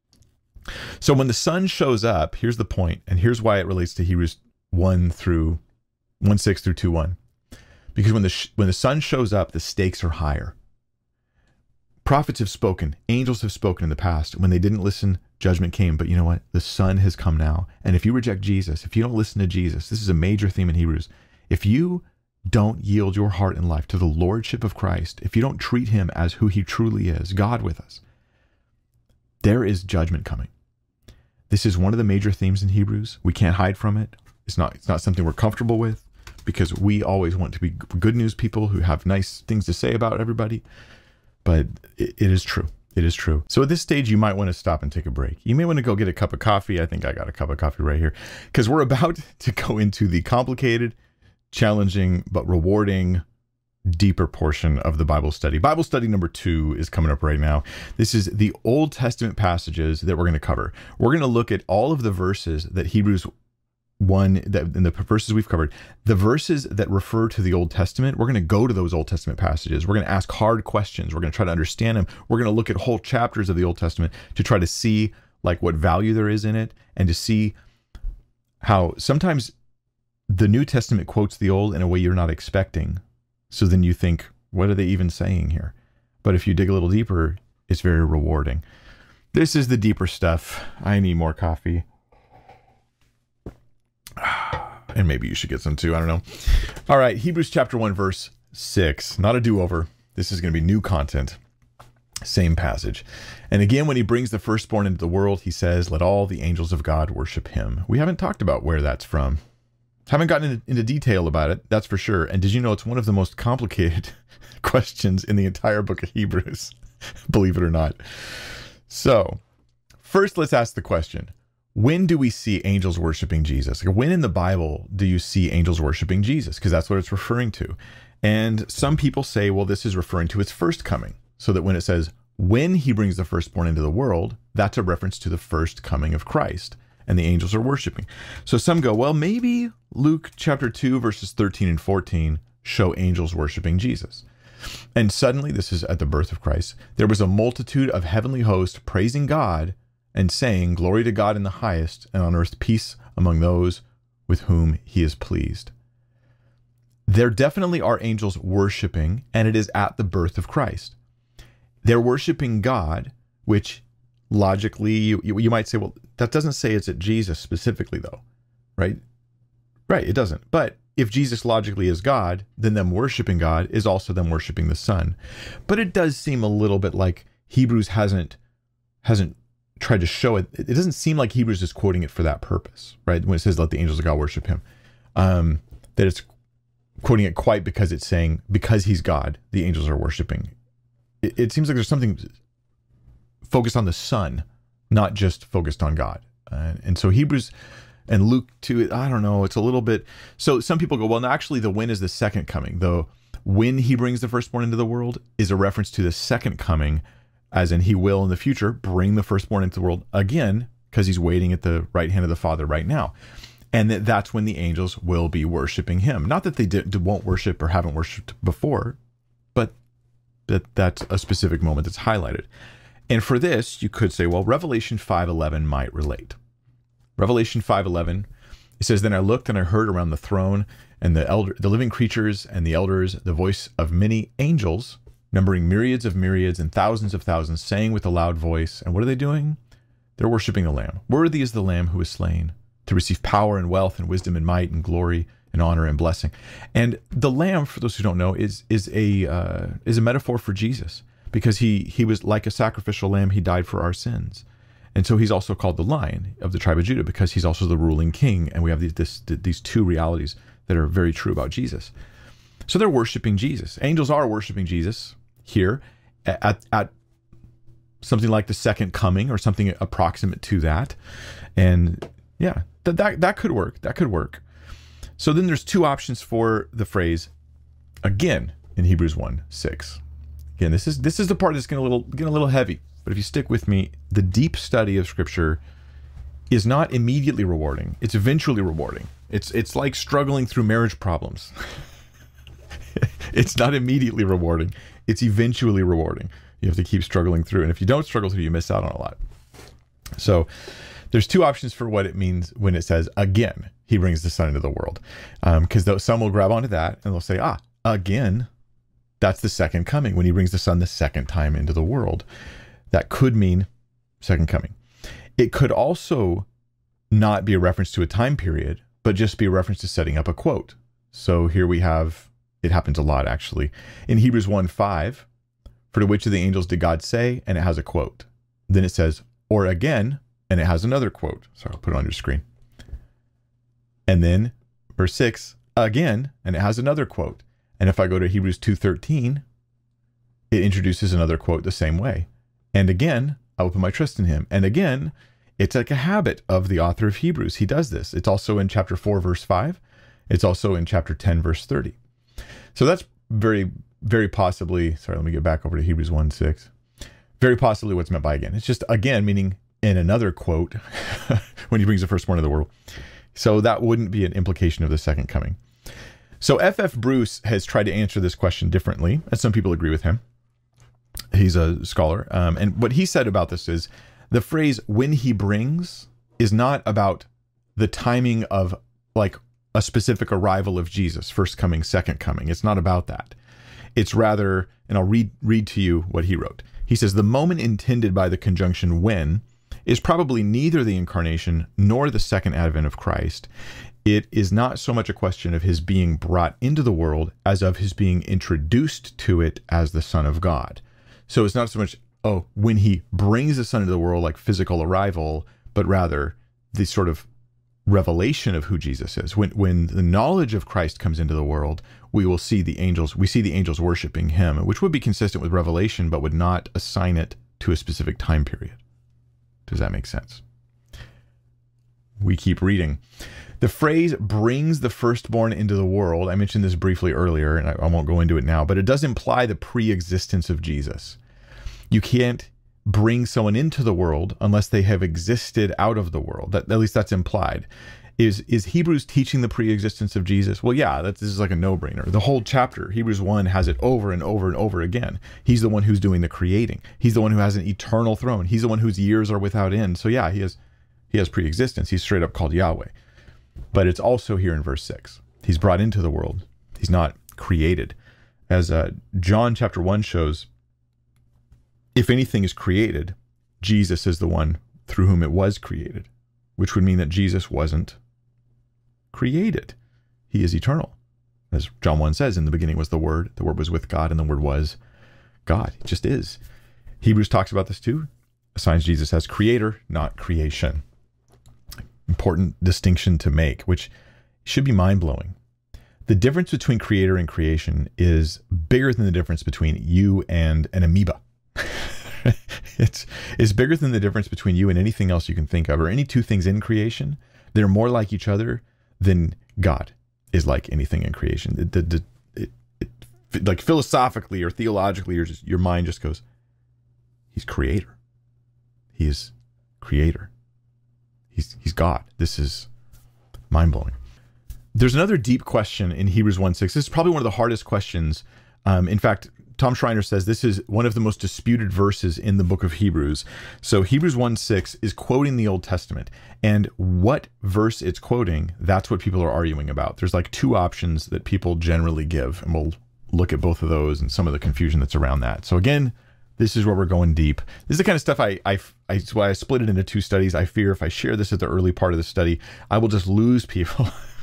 So when the Son shows up, here's the point, and here's why it relates to Hebrews one through one six through two one. Because when the sh- when the Son shows up, the stakes are higher. Prophets have spoken, angels have spoken in the past. When they didn't listen, judgment came. But you know what? The Son has come now. And if you reject Jesus, if you don't listen to Jesus, this is a major theme in Hebrews. If you don't yield your heart and life to the lordship of Christ, if you don't treat him as who he truly is, God with us, there is judgment coming. This is one of the major themes in Hebrews. We can't hide from it. It's not, it's not something we're comfortable with, because we always want to be good news people who have nice things to say about everybody. But it, it is true. It is true. So at this stage, you might want to stop and take a break. You may want to go get a cup of coffee. I think I got a cup of coffee right here, because we're about to go into the complicated, challenging, but rewarding, deeper portion of the Bible study. Bible study number two is coming up right now. This is the Old Testament passages that we're going to cover. We're going to look at all of the verses that Hebrews one, that in the verses we've covered, the verses that refer to the Old Testament. We're going to go to those Old Testament passages. We're going to ask hard questions. We're going to try to understand them. We're going to look at whole chapters of the Old Testament to try to see like what value there is in it, and to see how sometimes the New Testament quotes the Old in a way you're not expecting. So then you think, what are they even saying here? But if you dig a little deeper, it's very rewarding. This is the deeper stuff. I need more coffee. And maybe you should get some too. I don't know. All right. Hebrews chapter one, verse six. Not a do-over. This is going to be new content. Same passage. And again, when he brings the firstborn into the world, he says, let all the angels of God worship him. We haven't talked about where that's from. Haven't gotten into, into detail about it, that's for sure. And did you know it's one of the most complicated questions in the entire book of Hebrews? Believe it or not. So, first let's ask the question, when do we see angels worshiping Jesus? Like, when in the Bible do you see angels worshiping Jesus? Because that's what it's referring to. And some people say, well, this is referring to his first coming. So that when it says, when he brings the firstborn into the world, that's a reference to the first coming of Christ. And the angels are worshiping. So some go, well, maybe Luke chapter two, verses thirteen and fourteen show angels worshiping Jesus. And suddenly, this is at the birth of Christ, there was a multitude of heavenly hosts praising God and saying, glory to God in the highest, and on earth peace among those with whom he is pleased. There definitely are angels worshiping, and it is at the birth of Christ. They're worshiping God, which logically, you, you, you might say, well, that doesn't say it's at Jesus specifically, though, right? Right, it doesn't. But if Jesus logically is God, then them worshiping God is also them worshiping the Son. But it does seem a little bit like Hebrews hasn't hasn't tried to show it. It doesn't seem like Hebrews is quoting it for that purpose, right? When it says, let the angels of God worship him, um, that it's quoting it quite because it's saying, because he's God, the angels are worshiping. It, it seems like there's something focused on the Son, not just focused on God. Uh, and so Hebrews and Luke two, I don't know, it's a little bit. So some people go, well, no, actually the when is the second coming, though. When he brings the firstborn into the world is a reference to the second coming, as in he will in the future bring the firstborn into the world again, because he's waiting at the right hand of the Father right now. And that that's when the angels will be worshiping him. Not that they did, won't worship or haven't worshiped before, but that that's a specific moment that's highlighted. And for this, you could say, well, Revelation five eleven might relate. Revelation five eleven, it says, then I looked and I heard around the throne and the elder, the living creatures and the elders, the voice of many angels, numbering myriads of myriads and thousands of thousands, saying with a loud voice, and what are they doing? They're worshiping the Lamb. Worthy is the Lamb who was slain to receive power and wealth and wisdom and might and glory and honor and blessing. And the lamb, for those who don't know, is is a uh, is a metaphor for Jesus, because he he was like a sacrificial lamb. He died for our sins. And so he's also called the Lion of the tribe of Judah, because he's also the ruling king. And we have these, this, these two realities that are very true about Jesus. So they're worshiping Jesus. Angels are worshiping Jesus here at, at something like the second coming, or something approximate to that. And yeah, that, that, that could work. That could work. So then there's two options for the phrase again in Hebrews one six. Again, this is this is the part that's getting a little getting a little heavy. But if you stick with me, the deep study of Scripture is not immediately rewarding. It's eventually rewarding. It's it's like struggling through marriage problems. It's not immediately rewarding. It's eventually rewarding. You have to keep struggling through. And if you don't struggle through, you miss out on a lot. So there's two options for what it means when it says, again, he brings the Son into the world. Because um, some will grab onto that and they'll say, ah, again, that's the second coming, when he brings the Son the second time into the world. That could mean second coming. It could also not be a reference to a time period, but just be a reference to setting up a quote. So here we have, it happens a lot actually. In Hebrews one five, for to which of the angels did God say? And it has a quote. Then it says, or again, and it has another quote. Sorry, I'll put it on your screen. And then verse six, again, and it has another quote. And if I go to Hebrews two thirteen, it introduces another quote the same way. And again, I will put my trust in him. And again, it's like a habit of the author of Hebrews. He does this. It's also in chapter four, verse five. It's also in chapter ten, verse thirty. So that's very, very possibly, sorry, let me get back over to Hebrews one six. Very possibly what's meant by again. It's just again, meaning in another quote when he brings the firstborn of the world. So that wouldn't be an implication of the second coming. So F F Bruce has tried to answer this question differently, and some people agree with him. He's a scholar. Um, and what he said about this is the phrase when he brings is not about the timing of like a specific arrival of Jesus, first coming, second coming. It's not about that. It's rather, and I'll read, read to you what he wrote. He says, the moment intended by the conjunction when is probably neither the incarnation nor the second advent of Christ. It is not so much a question of his being brought into the world as of his being introduced to it as the Son of God. So it's not so much, oh, when he brings the Son into the world, like physical arrival, but rather the sort of revelation of who Jesus is. When when the knowledge of Christ comes into the world, we will see the angels, we see the angels worshiping him, which would be consistent with Revelation, but would not assign it to a specific time period. Does that make sense? We keep reading. The phrase brings the firstborn into the world, I mentioned this briefly earlier, and I, I won't go into it now, but it does imply the pre-existence of Jesus. You can't bring someone into the world unless they have existed out of the world. That, at least that's implied. Is is Hebrews teaching the pre-existence of Jesus? Well, yeah, that's, this is like a no-brainer. The whole chapter, Hebrews one, has it over and over and over again. He's the one who's doing the creating. He's the one who has an eternal throne. He's the one whose years are without end. So yeah, he has he has pre-existence. He's straight up called Yahweh. But it's also here in verse six. He's brought into the world. He's not created. As uh, John chapter one shows, if anything is created, Jesus is the one through whom it was created, which would mean that Jesus wasn't created. He is eternal. As John one says, in the beginning was the Word, the Word was with God, and the Word was God. It just is. Hebrews talks about this too, assigns Jesus as creator, not creation. Important distinction to make, which should be mind-blowing. The difference between creator and creation is bigger than the difference between you and an amoeba. it's, it's bigger than the difference between you and anything else you can think of, or any two things in creation. They're more like each other than God is like anything in creation. It, it, it, it, like philosophically or theologically, your, your mind just goes, he's creator. He is creator. He's, he's God. This is mind-blowing. There's another deep question in Hebrews one six. This is probably one of the hardest questions. Um, in fact, Tom Schreiner says this is one of the most disputed verses in the book of Hebrews. So Hebrews one six is quoting the Old Testament. And what verse it's quoting, that's what people are arguing about. There's like two options that people generally give. And we'll look at both of those and some of the confusion that's around that. So again, this is where we're going deep. This is the kind of stuff I, I, I, that's why I split it into two studies. I fear if I share this at the early part of the study, I will just lose people.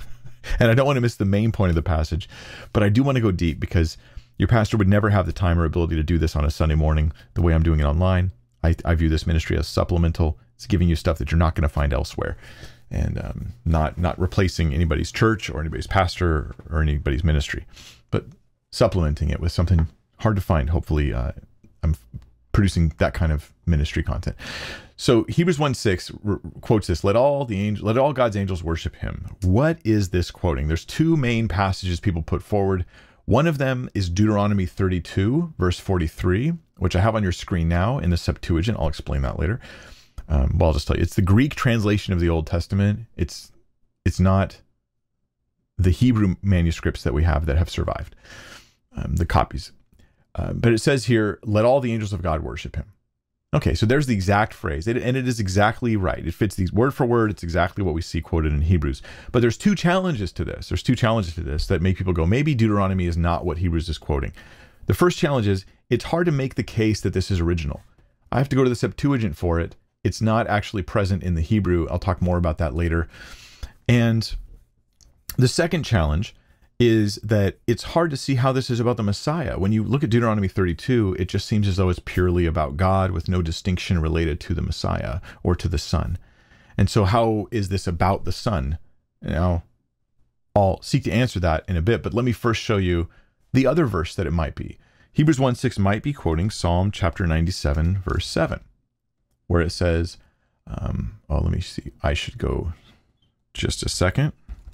And I don't want to miss the main point of the passage, but I do want to go deep because your pastor would never have the time or ability to do this on a Sunday morning the way I'm doing it online. I, I view this ministry as supplemental. It's giving you stuff that you're not going to find elsewhere, and um, not not replacing anybody's church or anybody's pastor or anybody's ministry, but supplementing it with something hard to find. Hopefully, uh, I'm producing that kind of ministry content. So Hebrews one six re- quotes this: "Let all the angel, let all God's angels worship Him." What is this quoting? There's two main passages people put forward. One of them is Deuteronomy thirty-two, verse forty-three, which I have on your screen now in the Septuagint. I'll explain that later. Um, well, I'll just tell you, it's the Greek translation of the Old Testament. It's it's not the Hebrew manuscripts that we have that have survived, um, the copies. Uh, but it says here, "Let all the angels of God worship Him." Okay, so there's the exact phrase, it, and it is exactly right. It fits these word for word. It's exactly what we see quoted in Hebrews. But there's two challenges to this. There's two challenges to this that make people go, maybe Deuteronomy is not what Hebrews is quoting. The first challenge is it's hard to make the case that this is original. I have to go to the Septuagint for it. It's not actually present in the Hebrew. I'll talk more about that later. And the second challenge is that it's hard to see how this is about the Messiah. When you look at Deuteronomy thirty-two, it just seems as though it's purely about God with no distinction related to the Messiah or to the Son. And so how is this about the Son? Now, I'll seek to answer that in a bit, but let me first show you the other verse that it might be. Hebrews one six might be quoting Psalm chapter ninety-seven, verse seven, where it says, um, oh, let me see. I should go just a second.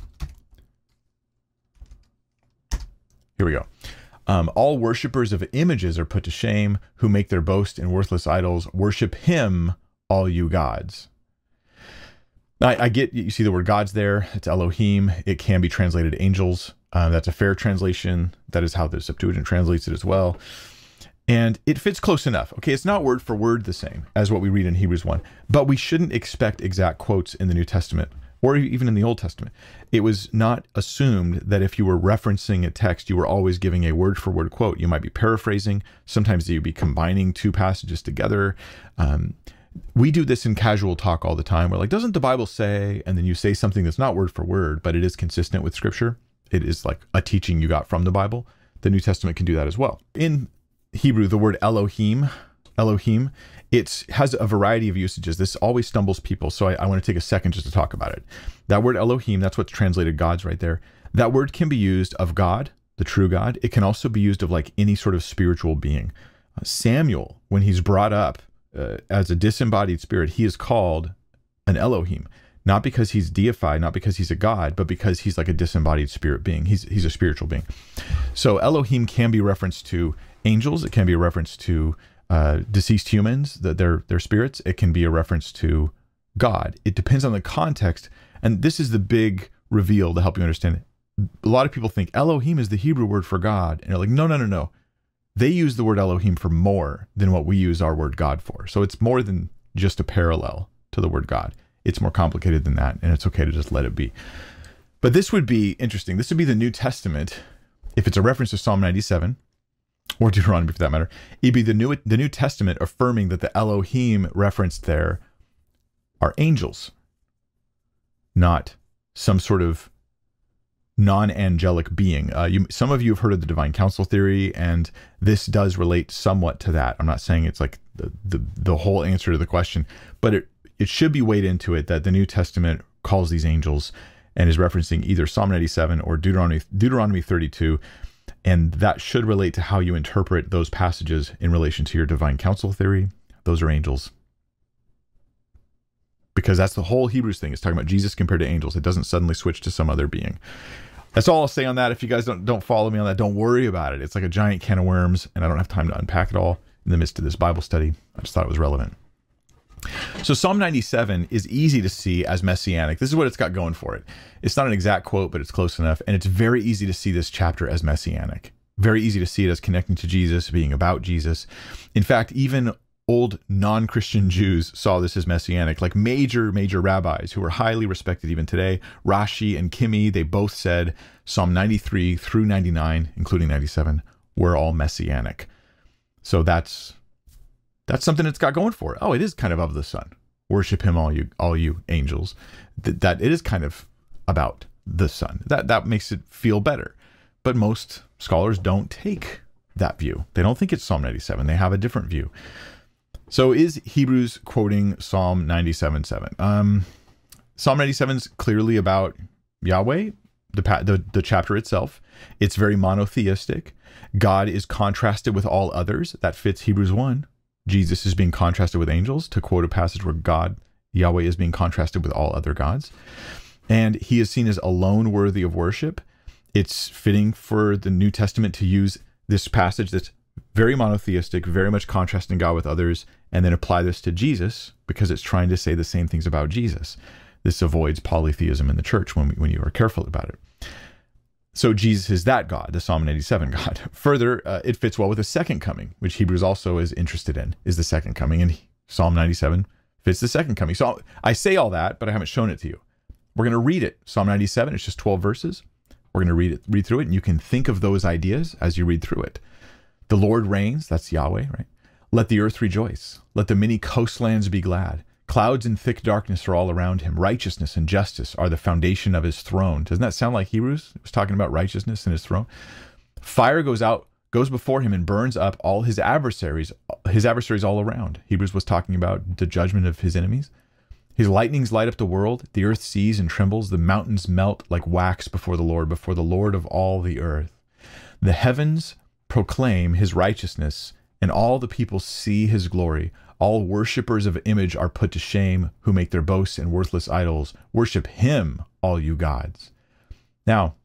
Here we go. Um, all worshipers of images are put to shame, who make their boast in worthless idols. Worship Him, all you gods. Now, I, I get, you see the word gods there. It's Elohim. It can be translated angels. Uh, that's a fair translation. That is how the Septuagint translates it as well. And it fits close enough. Okay, it's not word for word the same as what we read in Hebrews one, but we shouldn't expect exact quotes in the New Testament or even in the Old Testament. It was not assumed that if you were referencing a text, you were always giving a word for word quote. You might be paraphrasing. Sometimes you'd be combining two passages together. Um, we do this in casual talk all the time. We're like, doesn't the Bible say, and then you say something that's not word for word, but it is consistent with Scripture. It is like a teaching you got from the Bible. The New Testament can do that as well. In Hebrew, the word Elohim, Elohim, it has a variety of usages. This always stumbles people, so I, I want to take a second just to talk about it. That word Elohim, that's what's translated gods right there. That word can be used of God, the true God. It can also be used of like any sort of spiritual being. Uh, Samuel, when he's brought up uh, as a disembodied spirit, he is called an Elohim, not because he's deified, not because he's a god, but because he's like a disembodied spirit being. He's he's a spiritual being. So Elohim can be referenced to angels. It can be a reference to uh, deceased humans, that they're, they're spirits. It can be a reference to God. It depends on the context. And this is the big reveal to help you understand it. A lot of people think Elohim is the Hebrew word for God. And they're like, no, no, no, no. They use the word Elohim for more than what we use our word God for. So it's more than just a parallel to the word God. It's more complicated than that, and it's okay to just let it be. But this would be interesting. This would be the New Testament. If it's a reference to Psalm ninety-seven, or Deuteronomy for that matter, it'd be the New, the New Testament affirming that the Elohim referenced there are angels, not some sort of non-angelic being. Uh, you, some of you have heard of the divine council theory, and this does relate somewhat to that. I'm not saying it's like the, the, the whole answer to the question, but it, it should be weighed into it that the New Testament calls these angels and is referencing either Psalm ninety-seven or Deuteronomy, Deuteronomy thirty-two, and that should relate to how you interpret those passages in relation to your divine council theory. Those are angels. Because that's the whole Hebrews thing. It's talking about Jesus compared to angels. It doesn't suddenly switch to some other being. That's all I'll say on that. If you guys don't, don't follow me on that, don't worry about it. It's like a giant can of worms, and I don't have time to unpack it all in the midst of this Bible study. I just thought it was relevant. So Psalm ninety-seven is easy to see as messianic. This is what it's got going for it. It's not an exact quote, but it's close enough. And it's very easy to see this chapter as messianic. Very easy to see it as connecting to Jesus, being about Jesus. In fact, even old non-Christian Jews saw this as messianic, like major, major rabbis who are highly respected even today. Rashi and Kimi, they both said Psalm ninety-three through ninety-nine, including ninety-seven, were all messianic. So that's that's something it's got going for it. Oh, it is kind of of the Son. Worship Him, all you all you angels. Th- that it is kind of about the Son. That that makes it feel better. But most scholars don't take that view. They don't think it's Psalm ninety-seven. They have a different view. So is Hebrews quoting Psalm ninety-seven seven? Um, Psalm ninety-seven is clearly about Yahweh, the, the the chapter itself. It's very monotheistic. God is contrasted with all others. That fits Hebrews one. Jesus is being contrasted with angels, to quote a passage where God, Yahweh, is being contrasted with all other gods. And he is seen as alone worthy of worship. It's fitting for the New Testament to use this passage that's very monotheistic, very much contrasting God with others, and then apply this to Jesus, because it's trying to say the same things about Jesus. This avoids polytheism in the church when we, when you are careful about it. So Jesus is that God, the Psalm ninety-seven God. Further, uh, it fits well with the second coming, which Hebrews also is interested in, is the second coming, and Psalm ninety-seven fits the second coming. So I say all that, but I haven't shown it to you. We're going to read it. Psalm ninety-seven, it's just twelve verses. We're going to read it, read through it, and you can think of those ideas as you read through it. The Lord reigns, that's Yahweh, right? Let the earth rejoice. Let the many coastlands be glad. Clouds and thick darkness are all around him. Righteousness and justice are the foundation of his throne. Doesn't that sound like Hebrews? It was talking about righteousness and his throne. Fire goes out, goes before him and burns up all his adversaries, his adversaries all around. Hebrews was talking about the judgment of his enemies. His lightnings light up the world. The earth sees and trembles. The mountains melt like wax before the Lord, before the Lord of all the earth. The heavens proclaim his righteousness, and all the people see his glory. All worshippers of image are put to shame, who make their boasts in worthless idols. Worship him, all you gods. Now,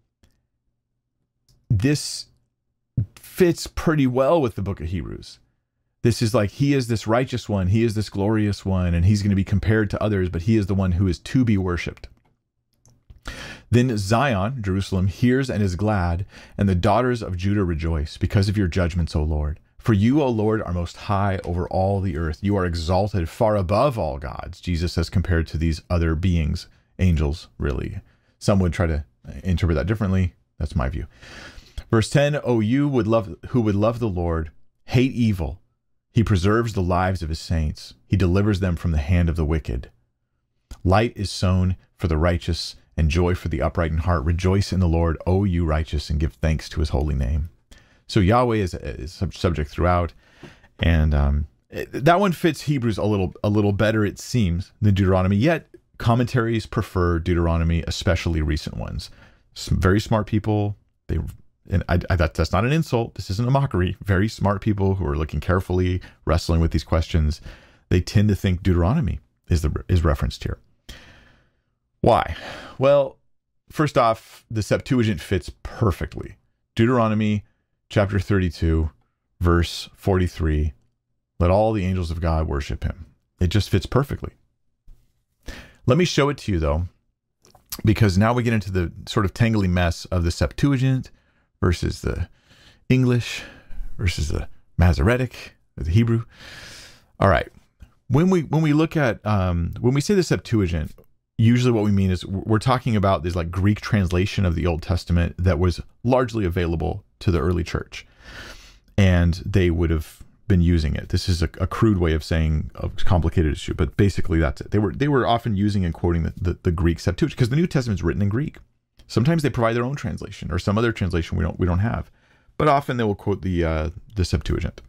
this fits pretty well with the book of Hebrews. This is like, he is this righteous one, he is this glorious one, and he's going to be compared to others, but he is the one who is to be worshipped. Then Zion, Jerusalem, hears and is glad, and the daughters of Judah rejoice because of your judgments, O Lord. For you, O Lord, are most high over all the earth. You are exalted far above all gods. Jesus as compared to these other beings, angels, really. Some would try to interpret that differently. That's my view. Verse ten, O you would love, who would love the Lord, hate evil. He preserves the lives of his saints. He delivers them from the hand of the wicked. Light is sown for the righteous, and joy for the upright in heart. Rejoice in the Lord, O you righteous, and give thanks to his holy name. So Yahweh is, is subject throughout, and um, it, that one fits Hebrews a little a little better, it seems, than Deuteronomy. Yet commentaries prefer Deuteronomy, especially recent ones. Some very smart people, they and I, I, that, that's not an insult. This isn't a mockery. Very smart people who are looking carefully, wrestling with these questions, they tend to think Deuteronomy is the is referenced here. Why? Well, first off, the Septuagint fits perfectly. Deuteronomy chapter thirty-two, verse forty-three, let all the angels of God worship him. It just fits perfectly. Let me show it to you, though, because now we get into the sort of tangly mess of the Septuagint versus the English versus the Masoretic, the Hebrew. All right. When we when we look at, um, when we say the Septuagint, usually what we mean is we're talking about this like Greek translation of the Old Testament that was largely available to the early church. And they would have been using it. This is a, a crude way of saying a complicated issue, but basically that's it. They were they were often using and quoting the, the, the Greek Septuagint because the New Testament is written in Greek. Sometimes they provide their own translation or some other translation we don't we don't have, but often they will quote the uh, the Septuagint.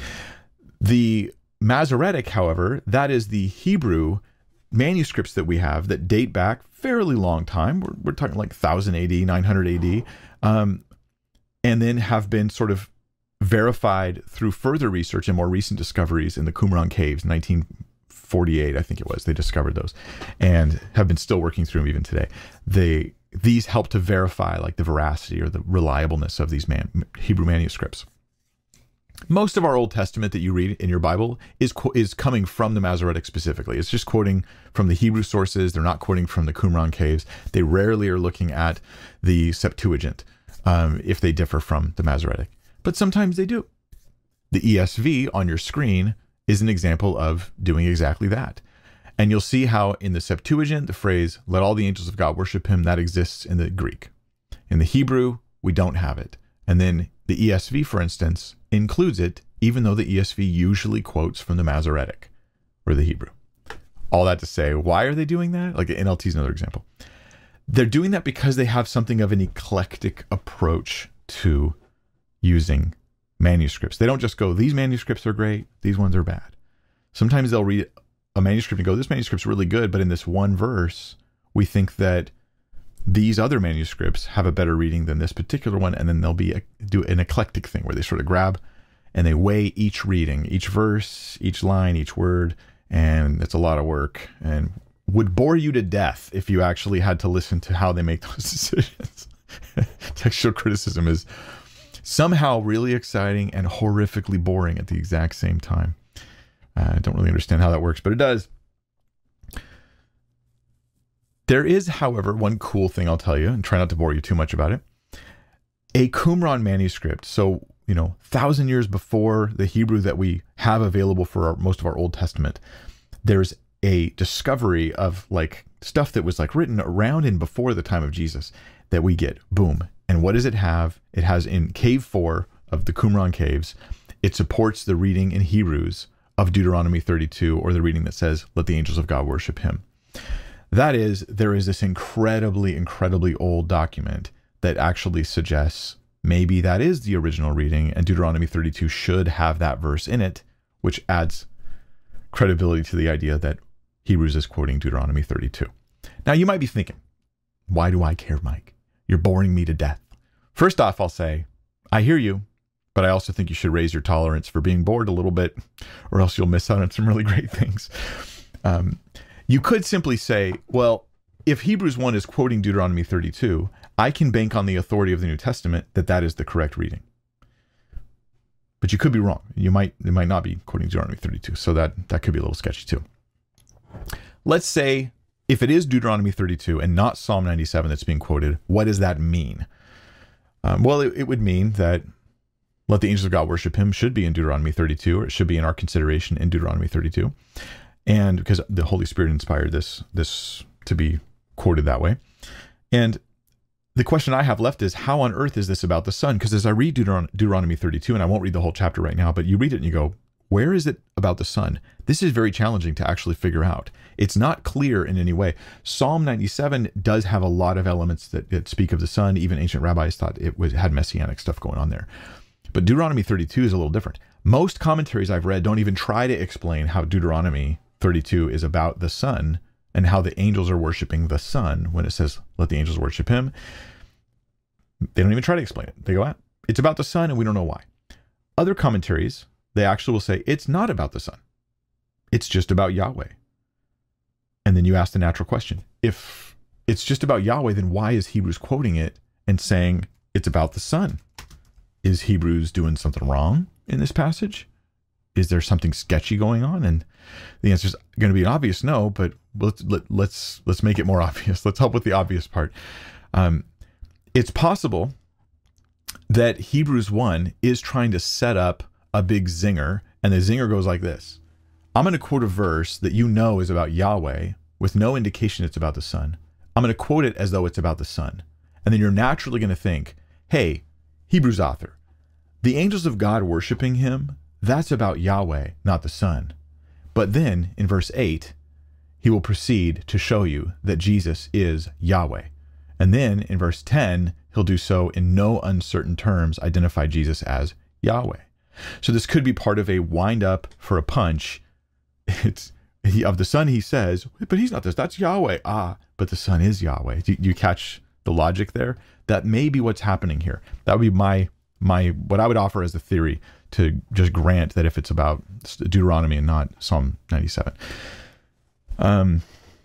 The Masoretic, however, that is the Hebrew manuscripts that we have that date back fairly long time. We're, we're talking like one thousand A D, nine hundred A D, um, and then have been sort of verified through further research and more recent discoveries in the Qumran caves, nineteen forty-eight, I think it was. They discovered those and have been still working through them even today. They these help to verify like the veracity or the reliableness of these man, Hebrew manuscripts. Most of our Old Testament that you read in your Bible is is coming from the Masoretic specifically. It's just quoting from the Hebrew sources. They're not quoting from the Qumran caves. They rarely are looking at the Septuagint um, if they differ from the Masoretic. But sometimes they do. The E S V on your screen is an example of doing exactly that. And you'll see how in the Septuagint, the phrase, let all the angels of God worship him, that exists in the Greek. In the Hebrew, we don't have it. And then the E S V, for instance, includes it, even though the E S V usually quotes from the Masoretic or the Hebrew. All that to say, why are they doing that? Like N L T is another example. they're doing that because they have something of an eclectic approach to using manuscripts. They don't just go, these manuscripts are great, these ones are bad. Sometimes they'll read a manuscript and go, this manuscript's really good, but in this one verse, we think that these other manuscripts have a better reading than this particular one, and then they'll be a, do an eclectic thing where they sort of grab and they weigh each reading, each verse, each line, each word, and it's a lot of work and would bore you to death if you actually had to listen to how they make those decisions. Textual criticism is somehow really exciting and horrifically boring at the exact same time. Uh, I don't really understand how that works, but it does. There is, however, one cool thing I'll tell you, and try not to bore you too much about it. A Qumran manuscript, so, you know, thousand years before the Hebrew that we have available for our, most of our Old Testament, there's a discovery of like stuff that was like written around and before the time of Jesus that we get. Boom. And what does it have? It has in cave four of the Qumran caves, it supports the reading in Hebrews of Deuteronomy thirty-two, or the reading that says, let the angels of God worship him. That is, there is this incredibly, incredibly old document that actually suggests maybe that is the original reading, and Deuteronomy thirty-two should have that verse in it, which adds credibility to the idea that Hebrews is quoting Deuteronomy thirty-two. Now, you might be thinking, why do I care, Mike? You're boring me to death. First off, I'll say, I hear you, but I also think you should raise your tolerance for being bored a little bit, or else you'll miss out on some really great things. Um, You could simply say, well, if Hebrews one is quoting Deuteronomy thirty-two, I can bank on the authority of the New Testament that that is the correct reading. But you could be wrong. You might, it might not be quoting Deuteronomy thirty-two, so that, that could be a little sketchy too. Let's say if it is Deuteronomy thirty-two and not Psalm ninety-seven that's being quoted, what does that mean? Um, well, it, it would mean that let the angels of God worship him should be in Deuteronomy thirty-two, or it should be in our consideration in Deuteronomy thirty-two. And because the Holy Spirit inspired this, this to be quoted that way. And the question I have left is, how on earth is this about the Son? Because as I read Deuteron- Deuteronomy thirty-two, and I won't read the whole chapter right now, but you read it and you go, where is it about the Son? This is very challenging to actually figure out. It's not clear in any way. Psalm ninety-seven does have a lot of elements that, that speak of the Son. Even ancient rabbis thought it was, had messianic stuff going on there. But Deuteronomy thirty-two is a little different. Most commentaries I've read don't even try to explain how Deuteronomy thirty-two is about the Son and how the angels are worshiping the Son when it says, let the angels worship him. They don't even try to explain it. They go, ah, it's about the Son and we don't know why. Other commentaries, they actually will say, it's not about the Son. It's just about Yahweh. And then you ask the natural question, if it's just about Yahweh, then why is Hebrews quoting it and saying it's about the Son? Is Hebrews doing something wrong in this passage? Is there something sketchy going on? And the answer is going to be an obvious no, but let's, let, let's, let's make it more obvious. Let's help with the obvious part. Um, it's possible that Hebrews one is trying to set up a big zinger, and the zinger goes like this. I'm going to quote a verse that you know is about Yahweh with no indication it's about the Son. I'm going to quote it as though it's about the Son. And then you're naturally going to think, hey, Hebrews author, the angels of God worshiping him, that's about Yahweh, not the Son. But then, in verse eight, he will proceed to show you that Jesus is Yahweh. And then, in verse ten, he'll do so in no uncertain terms, identify Jesus as Yahweh. So this could be part of a wind-up for a punch. It's he, of the Son, he says, but he's not this, that's Yahweh. Ah, but the Son is Yahweh. Do you catch the logic there? That may be what's happening here. That would be my, my what I would offer as a theory, to just grant that if it's about Deuteronomy and not Psalm ninety-seven. Um,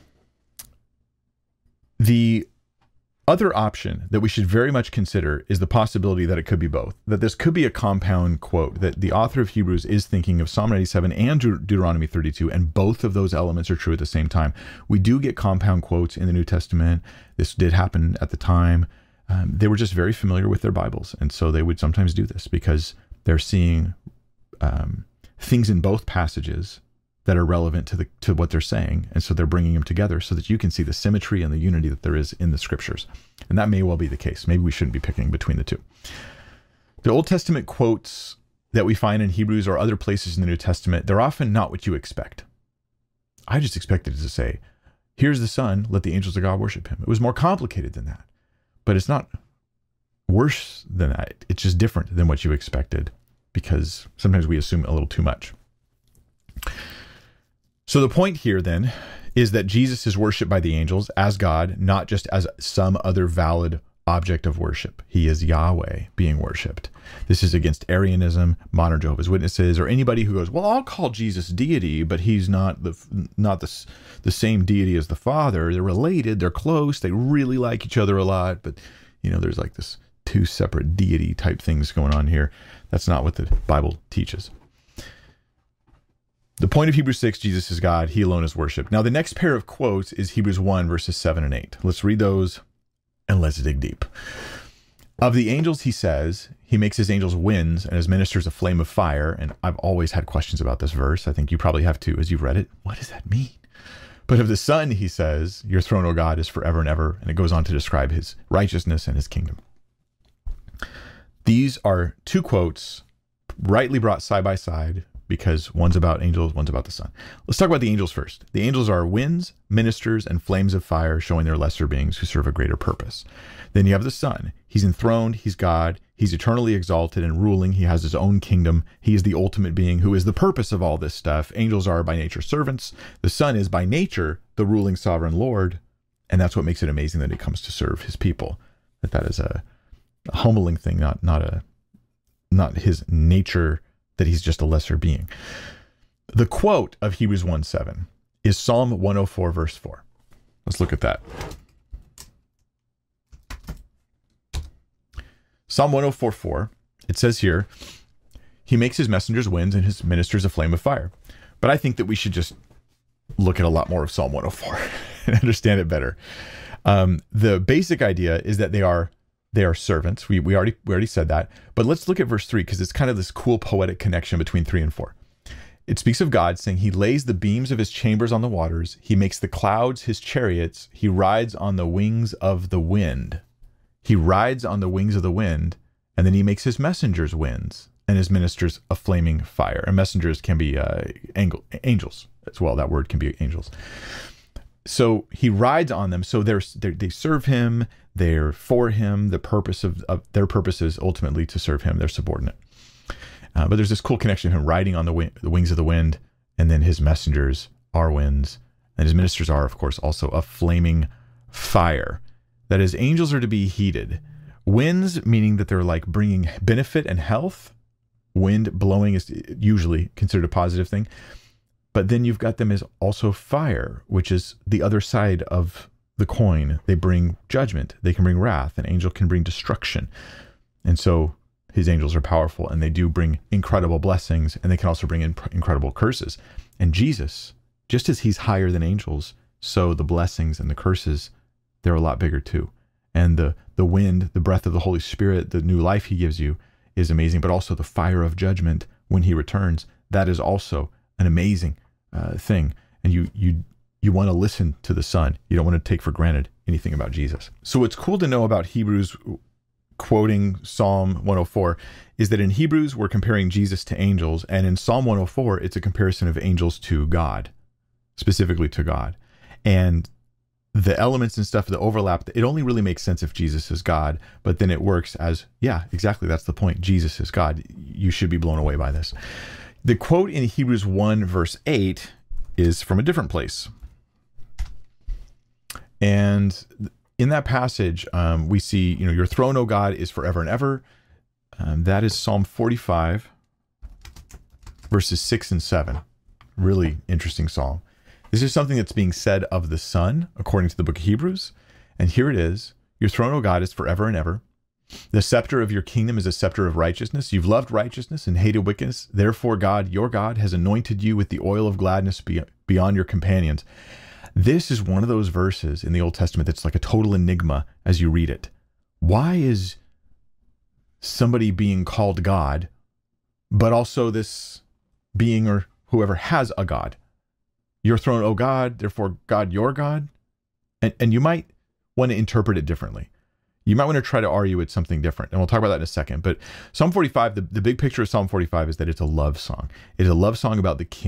the other option that we should very much consider is the possibility that it could be both, that this could be a compound quote, that the author of Hebrews is thinking of Psalm ninety-seven and Deut- Deuteronomy thirty-two, and both of those elements are true at the same time. We do get compound quotes in the New Testament. This did happen at the time. Um, they were just very familiar with their Bibles, and so they would sometimes do this because they're seeing um, things in both passages that are relevant to the to what they're saying, and so they're bringing them together so that you can see the symmetry and the unity that there is in the Scriptures. And that may well be the case. Maybe we shouldn't be picking between the two. The Old Testament quotes that we find in Hebrews or other places in the New Testament, they're often not what you expect. I just expected it to say, Here's the Son, let the angels of God worship him. It was more complicated than that, but it's not worse than that. It's just different than what you expected, because sometimes we assume a little too much. So the point here then is that Jesus is worshiped by the angels as God, not just as some other valid object of worship. He is Yahweh being worshiped. This is against Arianism, modern Jehovah's Witnesses, or anybody who goes, well, I'll call Jesus deity, but he's not the not the, the same deity as the Father. They're related, they're close, they really like each other a lot, but you know, there's like this two separate deity type things going on here. That's not what the Bible teaches. The point of Hebrews six, Jesus is God, he alone is worshipped. Now the next pair of quotes is Hebrews one, verses seven and eight. Let's read those and let's dig deep. Of the angels, he says, he makes his angels winds and his ministers a flame of fire. And I've always had questions about this verse. I think you probably have too as you've read it. What does that mean? But of the Son, he says, your throne, O God, is forever and ever. And it goes on to describe his righteousness and his kingdom. These are two quotes rightly brought side by side, because one's about angels, one's about the Son. Let's talk about the angels first. The angels are winds, ministers, and flames of fire, showing their lesser beings who serve a greater purpose. Then you have the Son. He's enthroned, he's God, he's eternally exalted and ruling, he has his own kingdom, he is the ultimate being who is the purpose of all this stuff. Angels are by nature servants. The Son is by nature the ruling sovereign Lord, and that's what makes it amazing that he comes to serve his people. That that is a, a humbling thing, not not a not his nature, that he's just a lesser being. The quote of Hebrews one seven is Psalm one oh four, verse four. Let's look at that. Psalm one oh four, four, it says here, he makes his messengers winds and his ministers a flame of fire. But I think that we should just look at a lot more of Psalm one oh four and understand it better. Um, the basic idea is that they are They are servants. We, we already we already said that. But let's look at verse three, because it's kind of this cool poetic connection between three and four. It speaks of God saying he lays the beams of his chambers on the waters. He makes the clouds his chariots. He rides on the wings of the wind. He rides on the wings of the wind, and then he makes his messengers winds and his ministers a flaming fire. And messengers can be uh, angel, angels as well. That word can be angels. So he rides on them. So they're, they're, they serve him. They're for him. The purpose of, of their purpose is ultimately to serve him. They're subordinate. Uh, but there's this cool connection of him riding on the, wing, the wings of the wind, and then his messengers are winds, and his ministers are, of course, also a flaming fire. That is, angels are to be heated. Winds, meaning that they're like bringing benefit and health. Wind blowing is usually considered a positive thing. But then you've got them as also fire, which is the other side of the coin. They bring judgment. They can bring wrath. An angel can bring destruction. And so his angels are powerful, and they do bring incredible blessings, and they can also bring in incredible curses. And Jesus, just as he's higher than angels, so the blessings and the curses, they're a lot bigger too. And the, the wind, the breath of the Holy Spirit, the new life he gives you is amazing, but also the fire of judgment when he returns, that is also an amazing uh, thing. And you you you want to listen to the Son. You don't want to take for granted anything about Jesus. So what's cool to know about Hebrews quoting Psalm one oh four is that in Hebrews, we're comparing Jesus to angels. And in Psalm one oh four, it's a comparison of angels to God, specifically to God. And the elements and stuff that overlap, it only really makes sense if Jesus is God, but then it works as, yeah, exactly. That's the point. Jesus is God. You should be blown away by this. The quote in Hebrews one verse eight is from a different place. And in that passage, um, we see, you know, your throne, O God, is forever and ever. Um, that is Psalm forty-five, verses six and seven. Really interesting psalm. This is something that's being said of the Son, according to the book of Hebrews. And here it is. Your throne, O God, is forever and ever. The scepter of your kingdom is a scepter of righteousness. You've loved righteousness and hated wickedness. Therefore, God, your God, has anointed you with the oil of gladness beyond your companions. This is one of those verses in the Old Testament that's like a total enigma as you read it. Why is somebody being called God, but also this being or whoever has a God? Your throne, O God, therefore God, your God. And, and you might want to interpret it differently. You might want to try to argue it's something different. And we'll talk about that in a second. But Psalm forty-five, the, the big picture of Psalm forty-five is that it's a love song. It is a love song about the king.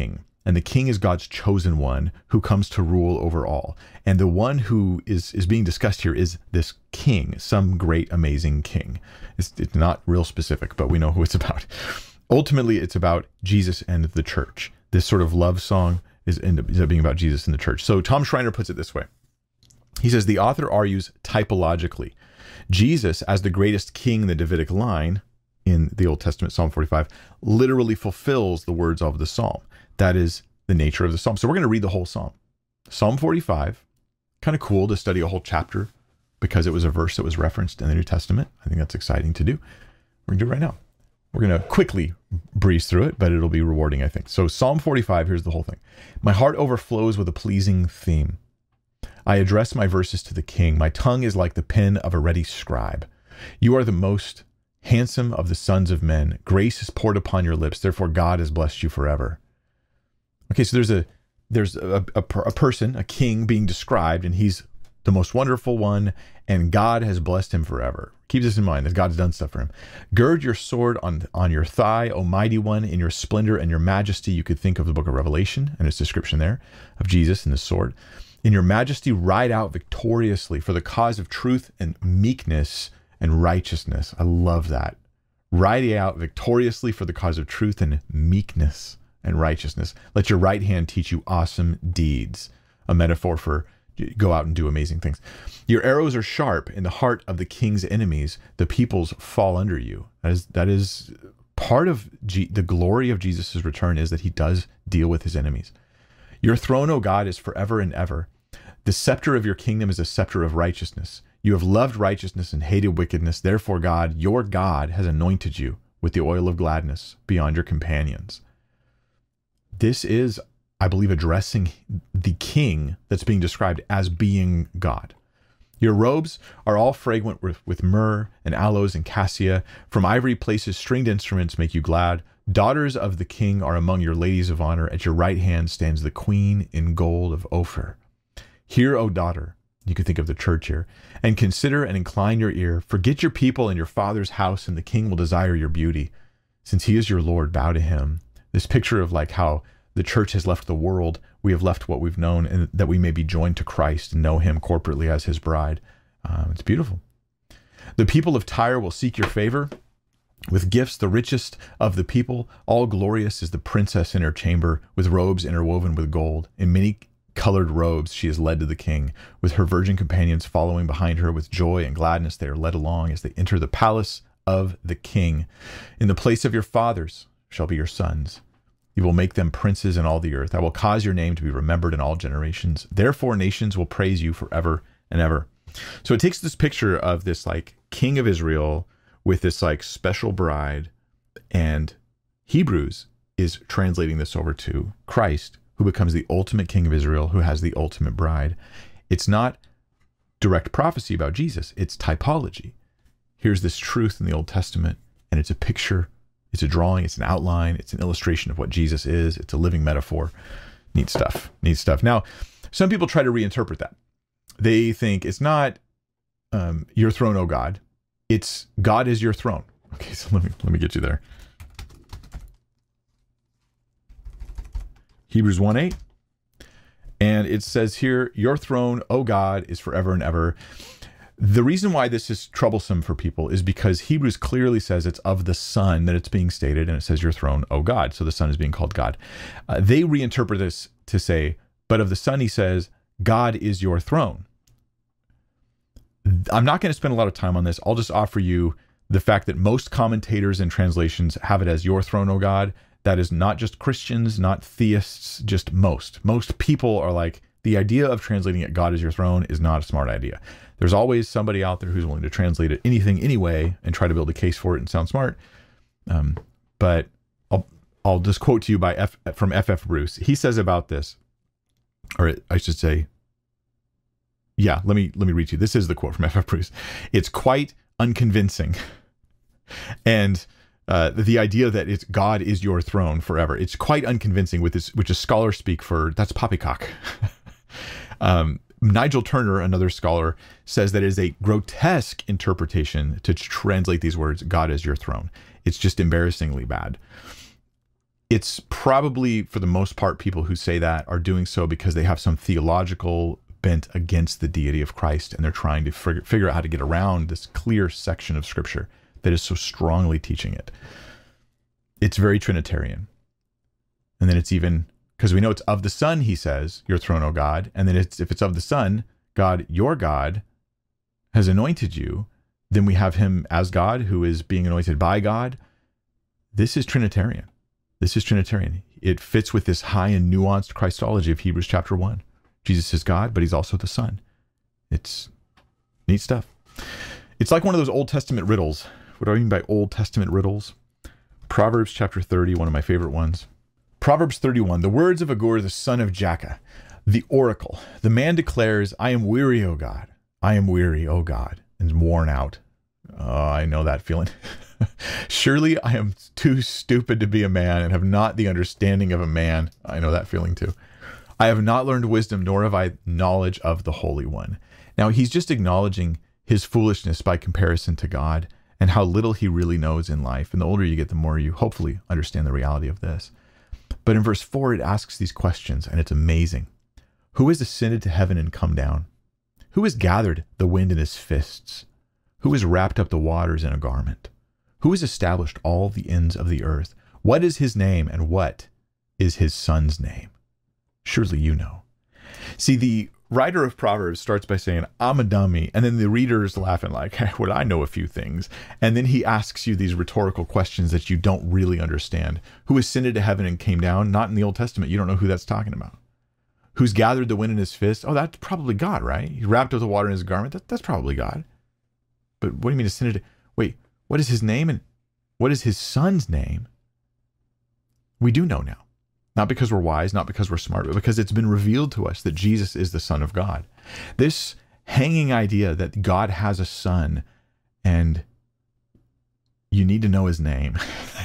And the king is God's chosen one who comes to rule over all. And the one who is, is being discussed here is this king, some great, amazing king. It's, it's not real specific, but we know who it's about. Ultimately, it's about Jesus and the church. This sort of love song is end up, ends up being about Jesus and the church. So Tom Schreiner puts it this way. He says, the author argues typologically. Jesus, as the greatest king in the Davidic line in the Old Testament, Psalm forty-five, literally fulfills the words of the psalm. That is the nature of the psalm. So we're going to read the whole psalm. Psalm forty-five, kind of cool to study a whole chapter because it was a verse that was referenced in the New Testament. I think that's exciting to do. We're going to do it right now. We're going to quickly breeze through it, but it'll be rewarding, I think. So Psalm forty-five, here's the whole thing. My heart overflows with a pleasing theme. I address my verses to the king. My tongue is like the pen of a ready scribe. You are the most handsome of the sons of men. Grace is poured upon your lips. Therefore, God has blessed you forever. Okay, so there's a there's a, a, a person, a king being described, and he's the most wonderful one, and God has blessed him forever. Keep this in mind, that God's done stuff for him. Gird your sword on, on your thigh, O mighty one, in your splendor and your majesty. You could think of the book of Revelation and its description there of Jesus and his sword. In your majesty, ride out victoriously for the cause of truth and meekness and righteousness. I love that. Riding out victoriously for the cause of truth and meekness and righteousness. Let your right hand teach you awesome deeds. A metaphor for go out and do amazing things. Your arrows are sharp in the heart of the king's enemies. The peoples fall under you. That is, that is part of G, the glory of Jesus' return is that he does deal with his enemies. Your throne, O God, is forever and ever. The scepter of your kingdom is a scepter of righteousness. You have loved righteousness and hated wickedness. Therefore, God, your God, has anointed you with the oil of gladness beyond your companions. This is, I believe, addressing the king that's being described as being God. Your robes are all fragrant with, with myrrh and aloes and cassia. From ivory places, stringed instruments make you glad. Daughters of the king are among your ladies of honor. At your right hand stands the queen in gold of Ophir. Hear, O daughter, you can think of the church here, and consider and incline your ear. Forget your people and your father's house, and the king will desire your beauty. Since he is your Lord, bow to him. This picture of like how the church has left the world, we have left what we've known, and that we may be joined to Christ and know him corporately as his bride. Um, it's beautiful. The people of Tyre will seek your favor. With gifts, the richest of the people, all glorious is the princess in her chamber, with robes interwoven with gold. In many colored robes she is led to the king, with her virgin companions following behind her. With joy and gladness they are led along as they enter the palace of the king. In the place of your fathers shall be your sons. You will make them princes in all the earth. I will cause your name to be remembered in all generations. Therefore nations will praise you forever and ever. So it takes this picture of this like king of Israel with this like special bride, and Hebrews is translating this over to Christ, who becomes the ultimate king of Israel, who has the ultimate bride. It's not direct prophecy about Jesus. It's typology. Here's this truth in the Old Testament, and it's a picture, it's a drawing, it's an outline, it's an illustration of what Jesus is. It's a living metaphor. Neat stuff, neat stuff. Now, some people try to reinterpret that. They think it's not um, your throne, O God. It's God is your throne. Okay, so let me let me get you there. Hebrews one eight. And it says here, your throne, O God, is forever and ever. The reason why this is troublesome for people is because Hebrews clearly says it's of the Son that it's being stated, and it says your throne, O God. So the Son is being called God. Uh, they reinterpret this to say, but of the Son, he says, God is your throne. I'm not going to spend a lot of time on this. I'll just offer you the fact that most commentators and translations have it as your throne, O God. That is not just Christians, not theists, just most. Most people are like, the idea of translating it God is your throne is not a smart idea. There's always somebody out there who's willing to translate it anything anyway and try to build a case for it and sound smart. Um, but I'll, I'll just quote to you by F, from F F Bruce. He says about this, or I should say, yeah, let me let me read you. This is the quote from F F Bruce. It's quite unconvincing. And uh, the idea that it's God is your throne forever, it's quite unconvincing with this, which is scholar speak for, that's poppycock. um, Nigel Turner, another scholar, says that it is a grotesque interpretation to translate these words, God is your throne. It's just embarrassingly bad. it's probably, for the most part, people who say that are doing so because they have some theological bent against the deity of Christ, and they're trying to figure, figure out how to get around this clear section of Scripture that is so strongly teaching it. It's very Trinitarian. And then it's even, because we know it's of the Son, he says, your throne, O God. And then it's, if it's of the Son, God, your God, has anointed you, then we have him as God, who is being anointed by God. This is Trinitarian. This is Trinitarian. It fits with this high and nuanced Christology of Hebrews chapter one. Jesus is God, but he's also the Son. It's neat stuff. It's like one of those Old Testament riddles. What do I mean by Old Testament riddles? Proverbs chapter thirty, one of my favorite ones. Proverbs thirty-one, the words of Agur, the son of Jakeh, the oracle. The man declares, I am weary, O God. I am weary, O God, and worn out. Oh, I know that feeling. Surely I am too stupid to be a man and have not the understanding of a man. I know that feeling too. I have not learned wisdom, nor have I knowledge of the Holy One. Now, he's just acknowledging his foolishness by comparison to God and how little he really knows in life. And the older you get, the more you hopefully understand the reality of this. But in verse four, it asks these questions, and it's amazing. Who has ascended to heaven and come down? Who has gathered the wind in his fists? Who has wrapped up the waters in a garment? Who has established all the ends of the earth? What is his name, and what is his son's name? Surely you know. See, the writer of Proverbs starts by saying, I'm a dummy. And then the reader is laughing like, hey, well, I know a few things. And then he asks you these rhetorical questions that you don't really understand. Who ascended to heaven and came down? Not in the Old Testament. You don't know who that's talking about. Who's gathered the wind in his fist? Oh, that's probably God, right? He wrapped up the water in his garment. That, that's probably God. But what do you mean ascended? To, wait, what is his name and what is his son's name? We do know now. Not because we're wise, not because we're smart, but because it's been revealed to us that Jesus is the Son of God. This hanging idea that God has a son and you need to know his name.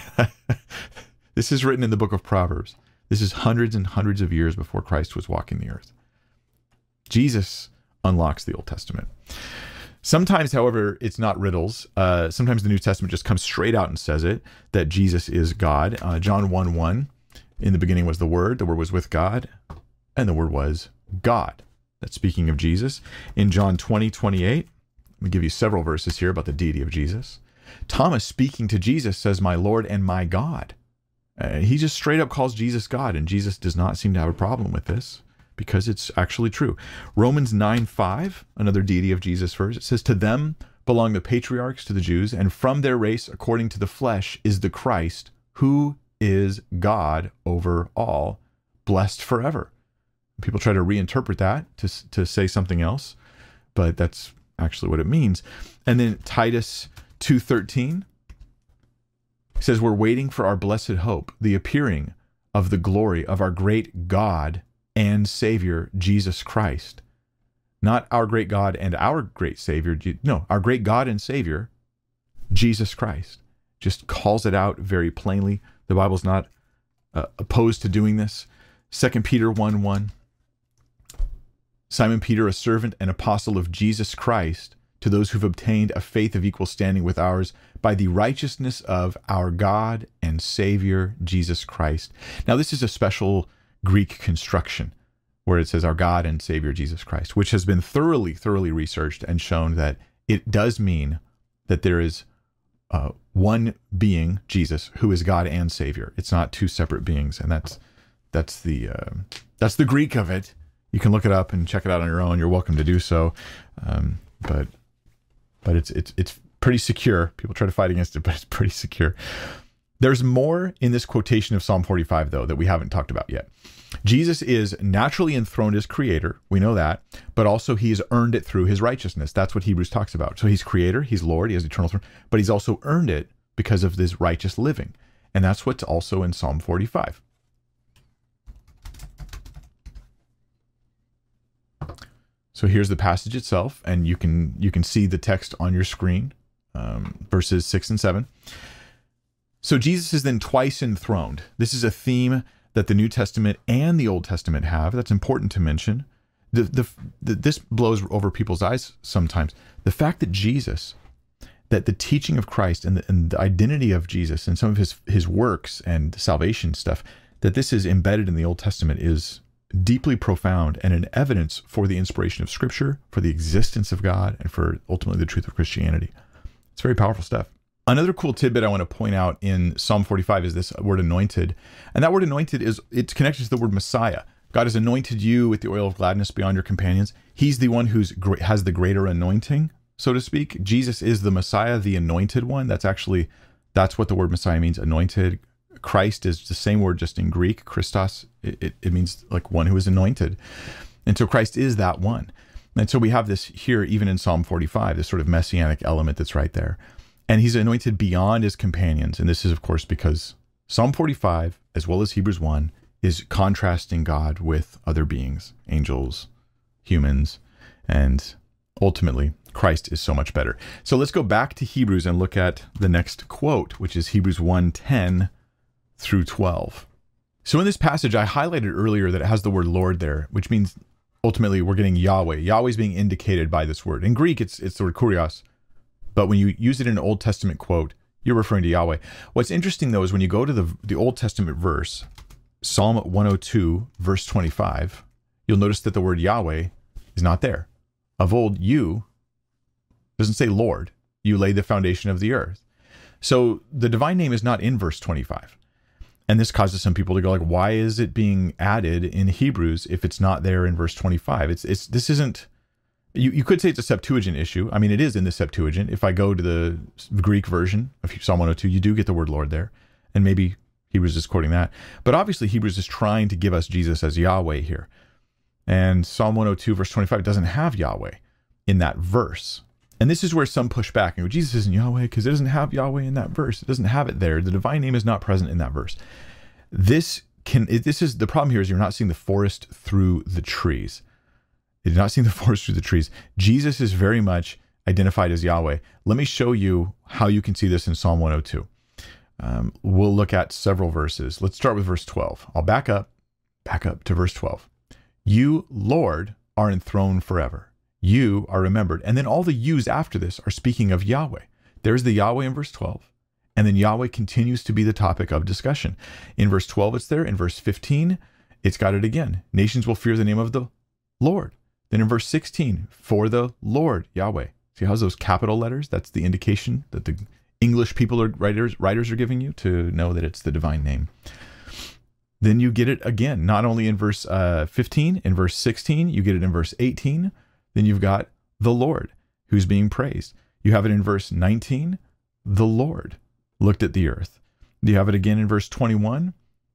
This is written in the book of Proverbs. This is hundreds and hundreds of years before Christ was walking the earth. Jesus unlocks the Old Testament. Sometimes, however, it's not riddles. Uh, sometimes the New Testament just comes straight out and says it, that Jesus is God. Uh, John one one, in the beginning was the Word, the Word was with God, and the Word was God. That's speaking of Jesus. In John twenty twenty-eight, let me give you several verses here about the deity of Jesus. Thomas, speaking to Jesus, says, my Lord and my God. Uh, he just straight up calls Jesus God, and Jesus does not seem to have a problem with this because it's actually true. Romans nine five, another deity of Jesus verse, it says, to them belong the patriarchs, to the Jews, and from their race, according to the flesh, is the Christ, who is God over all, blessed forever. People try to reinterpret that to, to say something else, but that's actually what it means. And then Titus two thirteen says, we're waiting for our blessed hope, the appearing of the glory of our great God and Savior, Jesus Christ. Not our great God and our great Savior. No, our great God and Savior, Jesus Christ. Just calls it out very plainly. The Bible's not uh, opposed to doing this. Second Peter one one. Simon Peter, a servant and apostle of Jesus Christ, to those who've obtained a faith of equal standing with ours by the righteousness of our God and Savior, Jesus Christ. Now, this is a special Greek construction where it says our God and Savior, Jesus Christ, which has been thoroughly, thoroughly researched and shown that it does mean that there is uh, one being, Jesus, who is God and Savior. It's not two separate beings, and that's that's the uh, that's the Greek of it. You can look it up and check it out on your own. You're welcome to do so, um, but but it's it's it's pretty secure. People try to fight against it, but it's pretty secure. There's more in this quotation of Psalm forty-five, though, that we haven't talked about yet. Jesus is naturally enthroned as creator. We know that. But also he has earned it through his righteousness. That's what Hebrews talks about. So he's creator, he's Lord, he has eternal throne, but he's also earned it because of this righteous living. And that's what's also in Psalm forty-five. So here's the passage itself, and you can you can see the text on your screen, um, verses six and seven. So Jesus is then twice enthroned. This is a theme that the New Testament and the Old Testament have. That's important to mention. The, the, the, this blows over people's eyes sometimes. The fact that Jesus that the teaching of Christ and the, and the identity of Jesus and some of his his works and salvation stuff, that this is embedded in the Old Testament, is deeply profound and an evidence for the inspiration of Scripture, for the existence of God, and for ultimately the truth of Christianity. It's very powerful stuff. Another cool tidbit I want to point out in Psalm forty-five is this word anointed. And that word anointed is, it's connected to the word Messiah. God has anointed you with the oil of gladness beyond your companions. He's the one who's has the greater anointing, so to speak. Jesus is the Messiah, the anointed one. That's actually, that's what the word Messiah means, anointed. Christ is the same word, just in Greek. Christos, it, it, it means like one who is anointed. And so Christ is that one. And so we have this here, even in Psalm forty-five, this sort of messianic element that's right there. And he's anointed beyond his companions. And this is, of course, because Psalm forty-five, as well as Hebrews one, is contrasting God with other beings, angels, humans, and ultimately Christ is so much better. So let's go back to Hebrews and look at the next quote, which is Hebrews one ten through twelve. So in this passage, I highlighted earlier that it has the word Lord there, which means ultimately we're getting Yahweh. Yahweh is being indicated by this word. In Greek, it's it's the word kurios, but when you use it in an Old Testament quote, you're referring to Yahweh. What's interesting, though, is when you go to the, the Old Testament verse, Psalm one oh two, verse twenty-five, you'll notice that the word Yahweh is not there. Of old, you, doesn't say Lord, you laid the foundation of the earth. So the divine name is not in verse twenty-five. And this causes some people to go like, why is it being added in Hebrews if it's not there in verse twenty-five? It's it's this isn't, you, you could say it's a Septuagint issue. I mean, it is in the Septuagint. If I go to the Greek version of Psalm one oh two, you do get the word Lord there. And maybe Hebrews is quoting that. But obviously Hebrews is trying to give us Jesus as Yahweh here. And Psalm one oh two verse twenty-five doesn't have Yahweh in that verse. And this is where some push back and go, Jesus isn't Yahweh because it doesn't have Yahweh in that verse. It doesn't have it there. The divine name is not present in that verse. This can, this is, the problem here is you're not seeing the forest through the trees. You're not seeing the forest through the trees. Jesus is very much identified as Yahweh. Let me show you how you can see this in Psalm one oh two. Um, we'll look at several verses. Let's start with verse twelve. I'll back up, back up to verse twelve. You, Lord, are enthroned forever. You are remembered. And then all the yous after this are speaking of Yahweh. There's the Yahweh in verse twelve. And then Yahweh continues to be the topic of discussion. In verse twelve, it's there. In verse fifteen, it's got it again. Nations will fear the name of the Lord. Then in verse sixteen, for the Lord, Yahweh. See how those capital letters? That's the indication that the English people or writers, writers are giving you to know that it's the divine name. Then you get it again, not only in verse uh, fifteen, in verse sixteen, you get it in verse eighteen. Then you've got the Lord who's being praised. You have it in verse nineteen, the Lord looked at the earth. You have it again in verse twenty-one,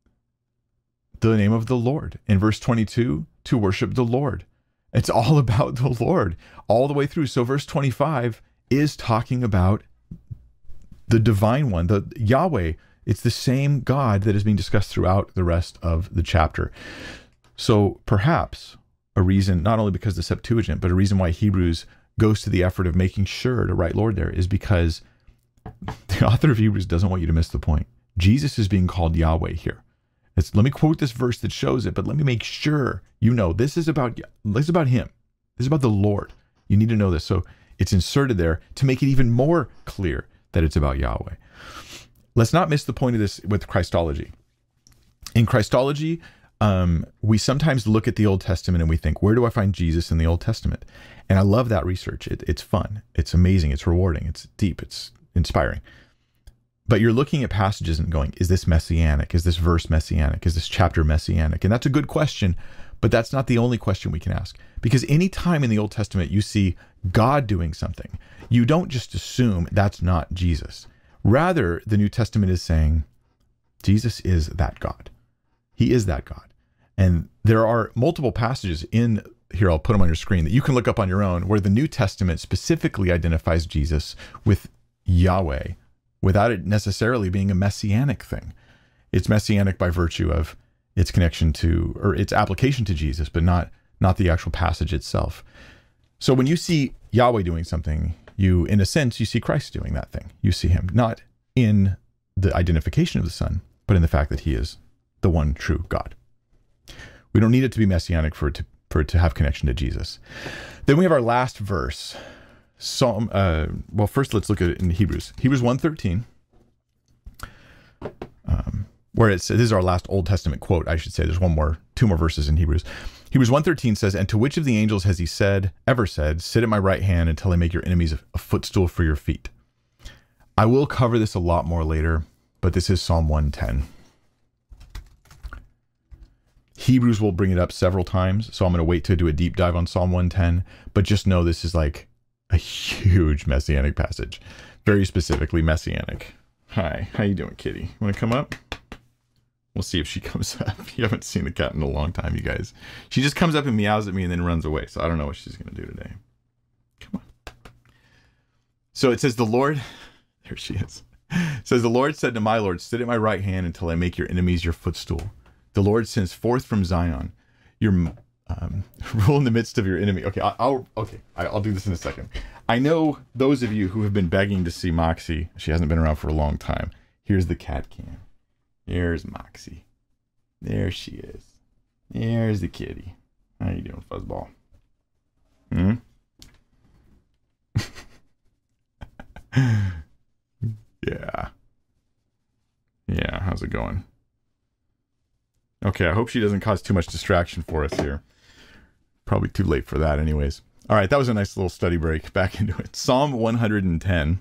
the name of the Lord. In verse twenty-two, to worship the Lord. It's all about the Lord all the way through. So verse twenty-five is talking about the divine one, the Yahweh. It's the same God that is being discussed throughout the rest of the chapter. So perhaps a reason, not only because the Septuagint, but a reason why Hebrews goes to the effort of making sure to write Lord there is because the author of Hebrews doesn't want you to miss the point. Jesus is being called Yahweh here. It's, let me quote this verse that shows it, but let me make sure you know this is about, this is about him. This is about the Lord. You need to know this. So it's inserted there to make it even more clear that it's about Yahweh. Let's not miss the point of this with Christology. In Christology, um, we sometimes look at the Old Testament and we think, where do I find Jesus in the Old Testament? And I love that research. It, it's fun. It's amazing. It's rewarding. It's deep. It's inspiring. But you're looking at passages and going, is this messianic? Is this verse messianic? Is this chapter messianic? And that's a good question, but that's not the only question we can ask. Because any time in the Old Testament you see God doing something, you don't just assume that's not Jesus. Rather, the New Testament is saying, Jesus is that God. He is that God. And there are multiple passages in here, I'll put them on your screen, that you can look up on your own, where the New Testament specifically identifies Jesus with Yahweh, without it necessarily being a messianic thing. It's messianic by virtue of its connection to, or its application to Jesus, but not, not the actual passage itself. So when you see Yahweh doing something, you, in a sense, you see Christ doing that thing. You see him not in the identification of the Son, but in the fact that he is the one true God. We don't need it to be messianic for it to, for it to have connection to Jesus. Then we have our last verse, Psalm, uh, well, first let's look at it in Hebrews. Hebrews one thirteen, um, where it's, this is our last Old Testament quote, I should say. There's one more, two more verses in Hebrews. Hebrews one thirteen says, and to which of the angels has he said, ever said, sit at my right hand until I make your enemies a, a footstool for your feet? I will cover this a lot more later, but this is Psalm one ten. Hebrews will bring it up several times, so I'm going to wait to do a deep dive on Psalm one ten, but just know this is like a huge messianic passage, very specifically messianic. Hi, how you doing, kitty? Want to come up? We'll see if she comes up. You haven't seen the cat in a long time, you guys. She just comes up and meows at me and then runs away, so I don't know what she's going to do today. Come on. So it says the Lord, there she is. It says the Lord said to my Lord, sit at my right hand until I make your enemies your footstool. The Lord sends forth from Zion your um, rule in the midst of your enemy. Okay, I'll, I'll okay, I'll do this in a second. I know those of you who have been begging to see Moxie. She hasn't been around for a long time. Here's the cat cam. There's Moxie. There she is. There's the kitty. How you doing, Fuzzball? Hmm. Yeah. Yeah. How's it going? Okay, I hope she doesn't cause too much distraction for us here. Probably too late for that anyways. All right, that was a nice little study break. Back into it. Psalm one hundred ten.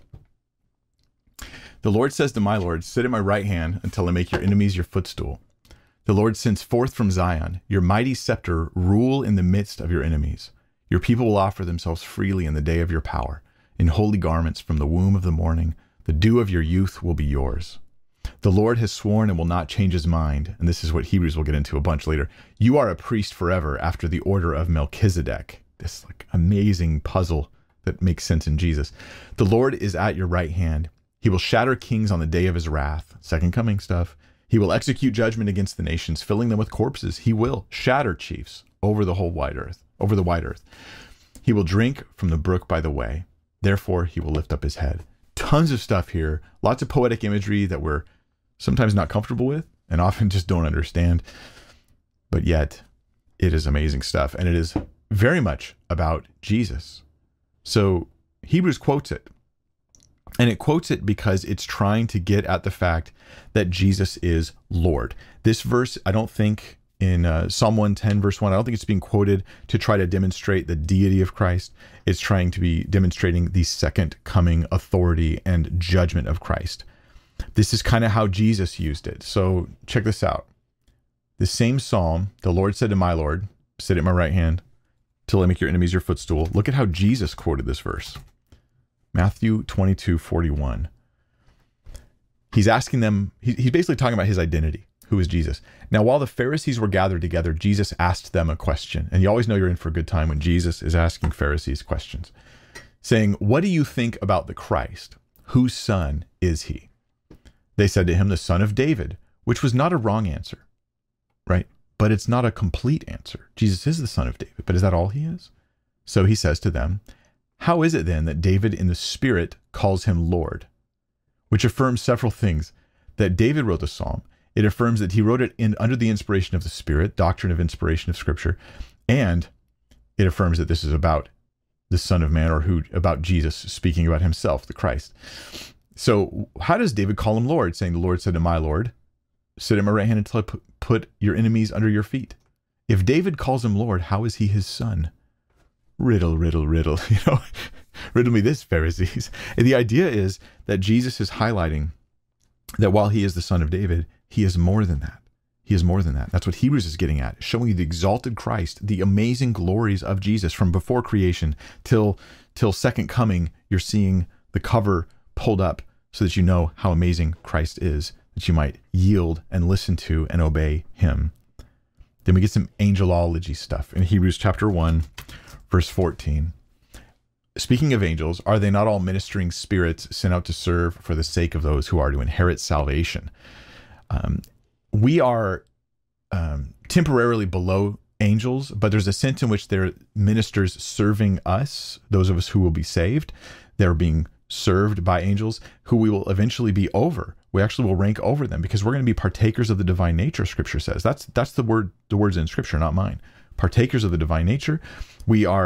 The Lord says to my Lord, sit at my right hand until I make your enemies your footstool. The Lord sends forth from Zion your mighty scepter, rule in the midst of your enemies. Your people will offer themselves freely in the day of your power. In holy garments from the womb of the morning, the dew of your youth will be yours. The Lord has sworn and will not change his mind. And this is what Hebrews will get into a bunch later. You are a priest forever after the order of Melchizedek. This like amazing puzzle that makes sense in Jesus. The Lord is at your right hand. He will shatter kings on the day of his wrath. Second coming stuff. He will execute judgment against the nations, filling them with corpses. He will shatter chiefs over the whole wide earth, over the wide earth. He will drink from the brook by the way. Therefore, he will lift up his head. Tons of stuff here. Lots of poetic imagery that we're sometimes not comfortable with and often just don't understand. But yet, it is amazing stuff. And it is very much about Jesus. So Hebrews quotes it. And it quotes it because it's trying to get at the fact that Jesus is Lord. This verse, I don't think in uh, Psalm one ten verse one, I don't think it's being quoted to try to demonstrate the deity of Christ. It's trying to be demonstrating the second coming authority and judgment of Christ. This is kind of how Jesus used it. So check this out. The same psalm, the Lord said to my Lord, sit at my right hand till I make your enemies your footstool. Look at how Jesus quoted this verse. Matthew twenty-two forty-one. He's asking them, he, he's basically talking about his identity. Who is Jesus? Now, while the Pharisees were gathered together, Jesus asked them a question. And you always know you're in for a good time when Jesus is asking Pharisees questions. Saying, what do you think about the Christ? Whose son is he? They said to him, the son of David, which was not a wrong answer, right? But it's not a complete answer. Jesus is the son of David, but is that all he is? So he says to them, how is it then that David in the Spirit calls him Lord? Which affirms several things. That David wrote the psalm. It affirms that he wrote it in under the inspiration of the Spirit, doctrine of inspiration of Scripture. And it affirms that this is about the Son of Man, or who about Jesus speaking about himself, the Christ. So how does David call him Lord? Saying, the Lord said to my Lord, sit at my right hand until I put, put your enemies under your feet. If David calls him Lord, how is he his son? Riddle, riddle, riddle, you know, riddle me this, Pharisees. And the idea is that Jesus is highlighting that while he is the son of David, he is more than that. He is more than that. That's what Hebrews is getting at, showing you the exalted Christ, the amazing glories of Jesus from before creation till, till second coming. You're seeing the cover pulled up so that you know how amazing Christ is, that you might yield and listen to and obey him. Then we get some angelology stuff in Hebrews chapter one, verse fourteen. Speaking of angels, are they not all ministering spirits sent out to serve for the sake of those who are to inherit salvation? Um, we are um, temporarily below angels, but there's a sense in which they're ministers serving us, those of us who will be saved. They're being served by angels who we will eventually be over. We actually will rank over them because we're going to be partakers of the divine nature, Scripture says. That's that's the word, the words in Scripture, not mine. Partakers of the divine nature. We are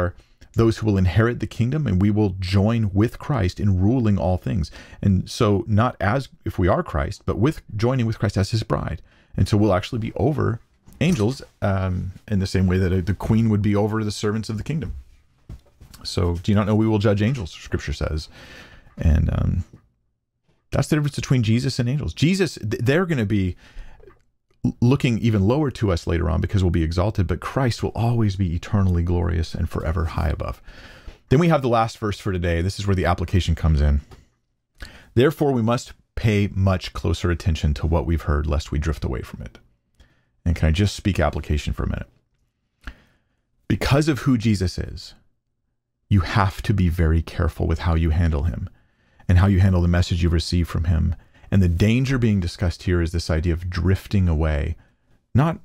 those who will inherit the kingdom, and we will join with Christ in ruling all things. And so not as if we are Christ, but with joining with Christ as his bride. And so we'll actually be over angels um, in the same way that a, the queen would be over the servants of the kingdom. So do you not know we will judge angels, Scripture says. And um, that's the difference between Jesus and angels. Jesus, they're going to be looking even lower to us later on because we'll be exalted, but Christ will always be eternally glorious and forever high above. Then we have the last verse for today. This is where the application comes in. Therefore, we must pay much closer attention to what we've heard, lest we drift away from it. And can I just speak application for a minute? Because of who Jesus is, you have to be very careful with how you handle him and how you handle the message you receive from him. And the danger being discussed here is this idea of drifting away, not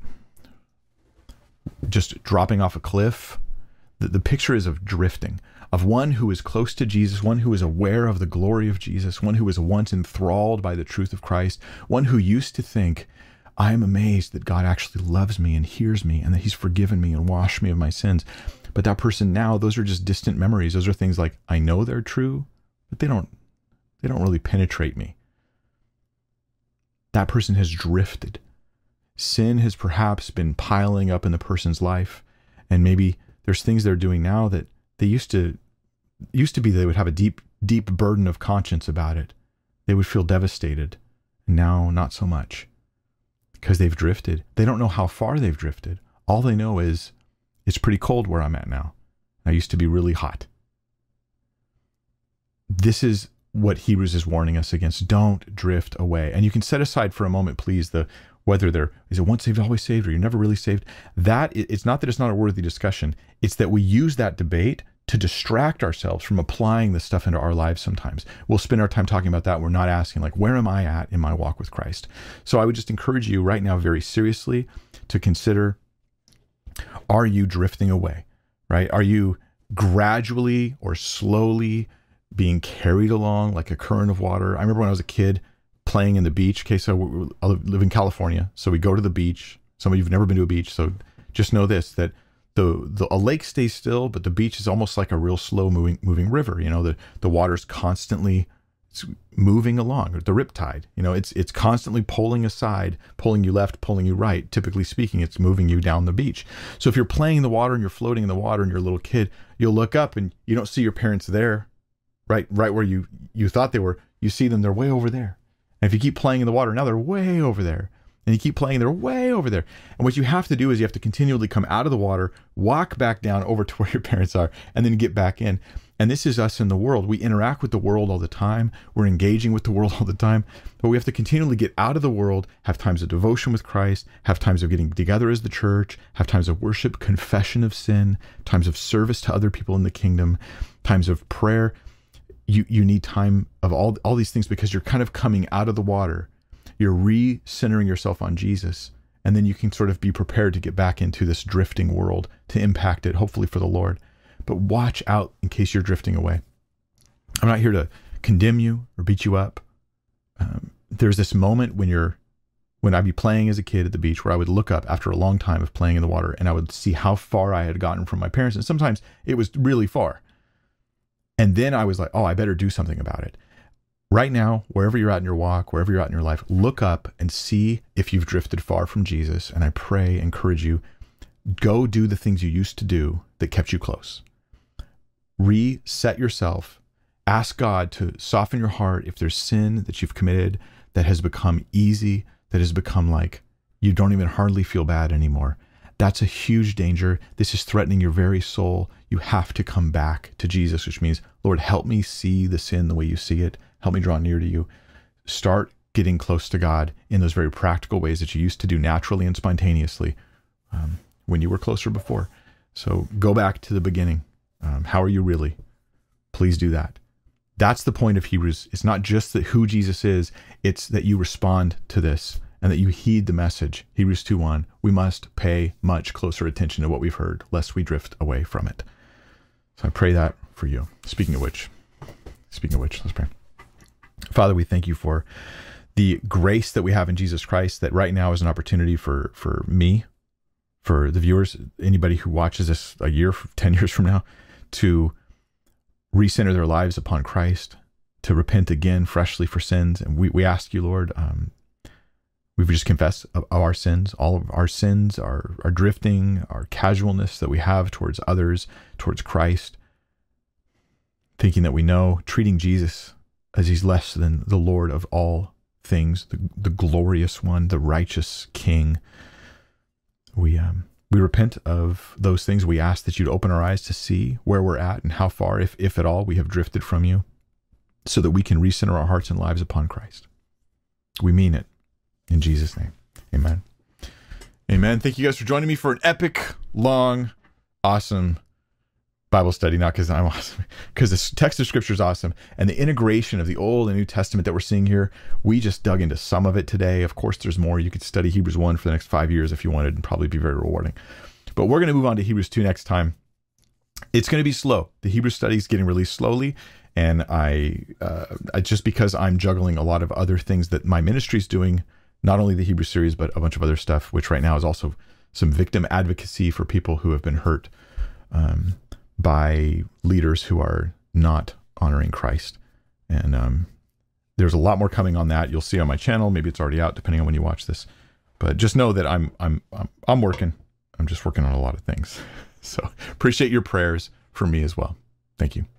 just dropping off a cliff. The, the picture is of drifting, of one who is close to Jesus, one who is aware of the glory of Jesus, one who was once enthralled by the truth of Christ, one who used to think, I am amazed that God actually loves me and hears me and that he's forgiven me and washed me of my sins. But that person now, those are just distant memories. Those are things like, I know they're true, but they don't, they don't really penetrate me. That person has drifted. Sin has perhaps been piling up in the person's life, and maybe there's things they're doing now that they used to used to be they would have a deep, deep burden of conscience about it. They would feel devastated. Now, not so much, because they've drifted. They don't know how far they've drifted. All they know is it's pretty cold where I'm at now. I used to be really hot. This is what Hebrews is warning us against. Don't drift away. And you can set aside for a moment, please, the whether there is it once saved, always saved, or you're never really saved. That it's not that it's not a worthy discussion. It's that we use that debate to distract ourselves from applying this stuff into our lives sometimes. We'll spend our time talking about that. We're not asking, like, where am I at in my walk with Christ? So I would just encourage you right now very seriously to consider, are you drifting away, right? Are you gradually or slowly being carried along like a current of water? I remember when I was a kid playing in the beach. Okay, so I live in California, so we go to the beach. Some of you have never been to a beach, so just know this, that the, the a lake stays still, but the beach is almost like a real slow moving moving river. You know, the the water's constantly moving along, or the riptide. You know, it's it's constantly pulling aside, pulling you left, pulling you right. Typically speaking, it's moving you down the beach. So if you're playing in the water and you're floating in the water and you're a little kid, you'll look up and you don't see your parents there. Right, right where you, you thought they were, you see them, they're way over there. And if you keep playing in the water, now they're way over there. And you keep playing, they're way over there. And what you have to do is you have to continually come out of the water, walk back down over to where your parents are, and then get back in. And this is us in the world. We interact with the world all the time. We're engaging with the world all the time. But we have to continually get out of the world, have times of devotion with Christ, have times of getting together as the church, have times of worship, confession of sin, times of service to other people in the kingdom, times of prayer. You you need time of all, all these things because you're kind of coming out of the water. You're re-centering yourself on Jesus. And then you can sort of be prepared to get back into this drifting world to impact it, hopefully for the Lord. But watch out in case you're drifting away. I'm not here to condemn you or beat you up. Um, there's this moment when you're, when I'd be playing as a kid at the beach where I would look up after a long time of playing in the water and I would see how far I had gotten from my parents. And sometimes it was really far. And then I was like, oh, I better do something about it. Right now, wherever you're at in your walk, wherever you're at in your life, look up and see if you've drifted far from Jesus. And I pray, encourage you, go do the things you used to do that kept you close. Reset yourself. Ask God to soften your heart if there's sin that you've committed that has become easy, that has become like you don't even hardly feel bad anymore. That's a huge danger. This is threatening your very soul. You have to come back to Jesus, which means, Lord, help me see the sin the way you see it. Help me draw near to you. Start getting close to God in those very practical ways that you used to do naturally and spontaneously um, when you were closer before. So go back to the beginning. Um, how are you really? Please do that. That's the point of Hebrews. It's not just that who Jesus is, it's that you respond to this and that you heed the message. Hebrews two one, we must pay much closer attention to what we've heard, lest we drift away from it. So I pray that for you. Speaking of which, speaking of which, let's pray. Father, we thank you for the grace that we have in Jesus Christ, that right now is an opportunity for, for me, for the viewers, anybody who watches this a year, ten years from now, to recenter their lives upon Christ, to repent again freshly for sins. And we, we ask you, Lord, um, we've just confessed of our sins, all of our sins, our, our drifting, our casualness that we have towards others, towards Christ, thinking that we know, treating Jesus as he's less than the Lord of all things, the, the glorious one, the righteous King. We, um, we repent of those things. We ask that you'd open our eyes to see where we're at and how far, if, if at all, we have drifted from you, so that we can recenter our hearts and lives upon Christ. We mean it. In Jesus' name, amen. Amen. Thank you guys for joining me for an epic, long, awesome Bible study. Not because I'm awesome, because the text of Scripture is awesome. And the integration of the Old and New Testament that we're seeing here, we just dug into some of it today. Of course, there's more. You could study Hebrews one for the next five years if you wanted, and probably be very rewarding. But we're going to move on to Hebrews two next time. It's going to be slow. The Hebrew study is getting released slowly. And I, uh, I, just because I'm juggling a lot of other things that my ministry is doing, not only the Hebrew series, but a bunch of other stuff, which right now is also some victim advocacy for people who have been hurt um, by leaders who are not honoring Christ. And um, there's a lot more coming on that. You'll see on my channel. Maybe it's already out, depending on when you watch this. But just know that I'm I'm I'm, I'm working. I'm just working on a lot of things. So appreciate your prayers for me as well. Thank you.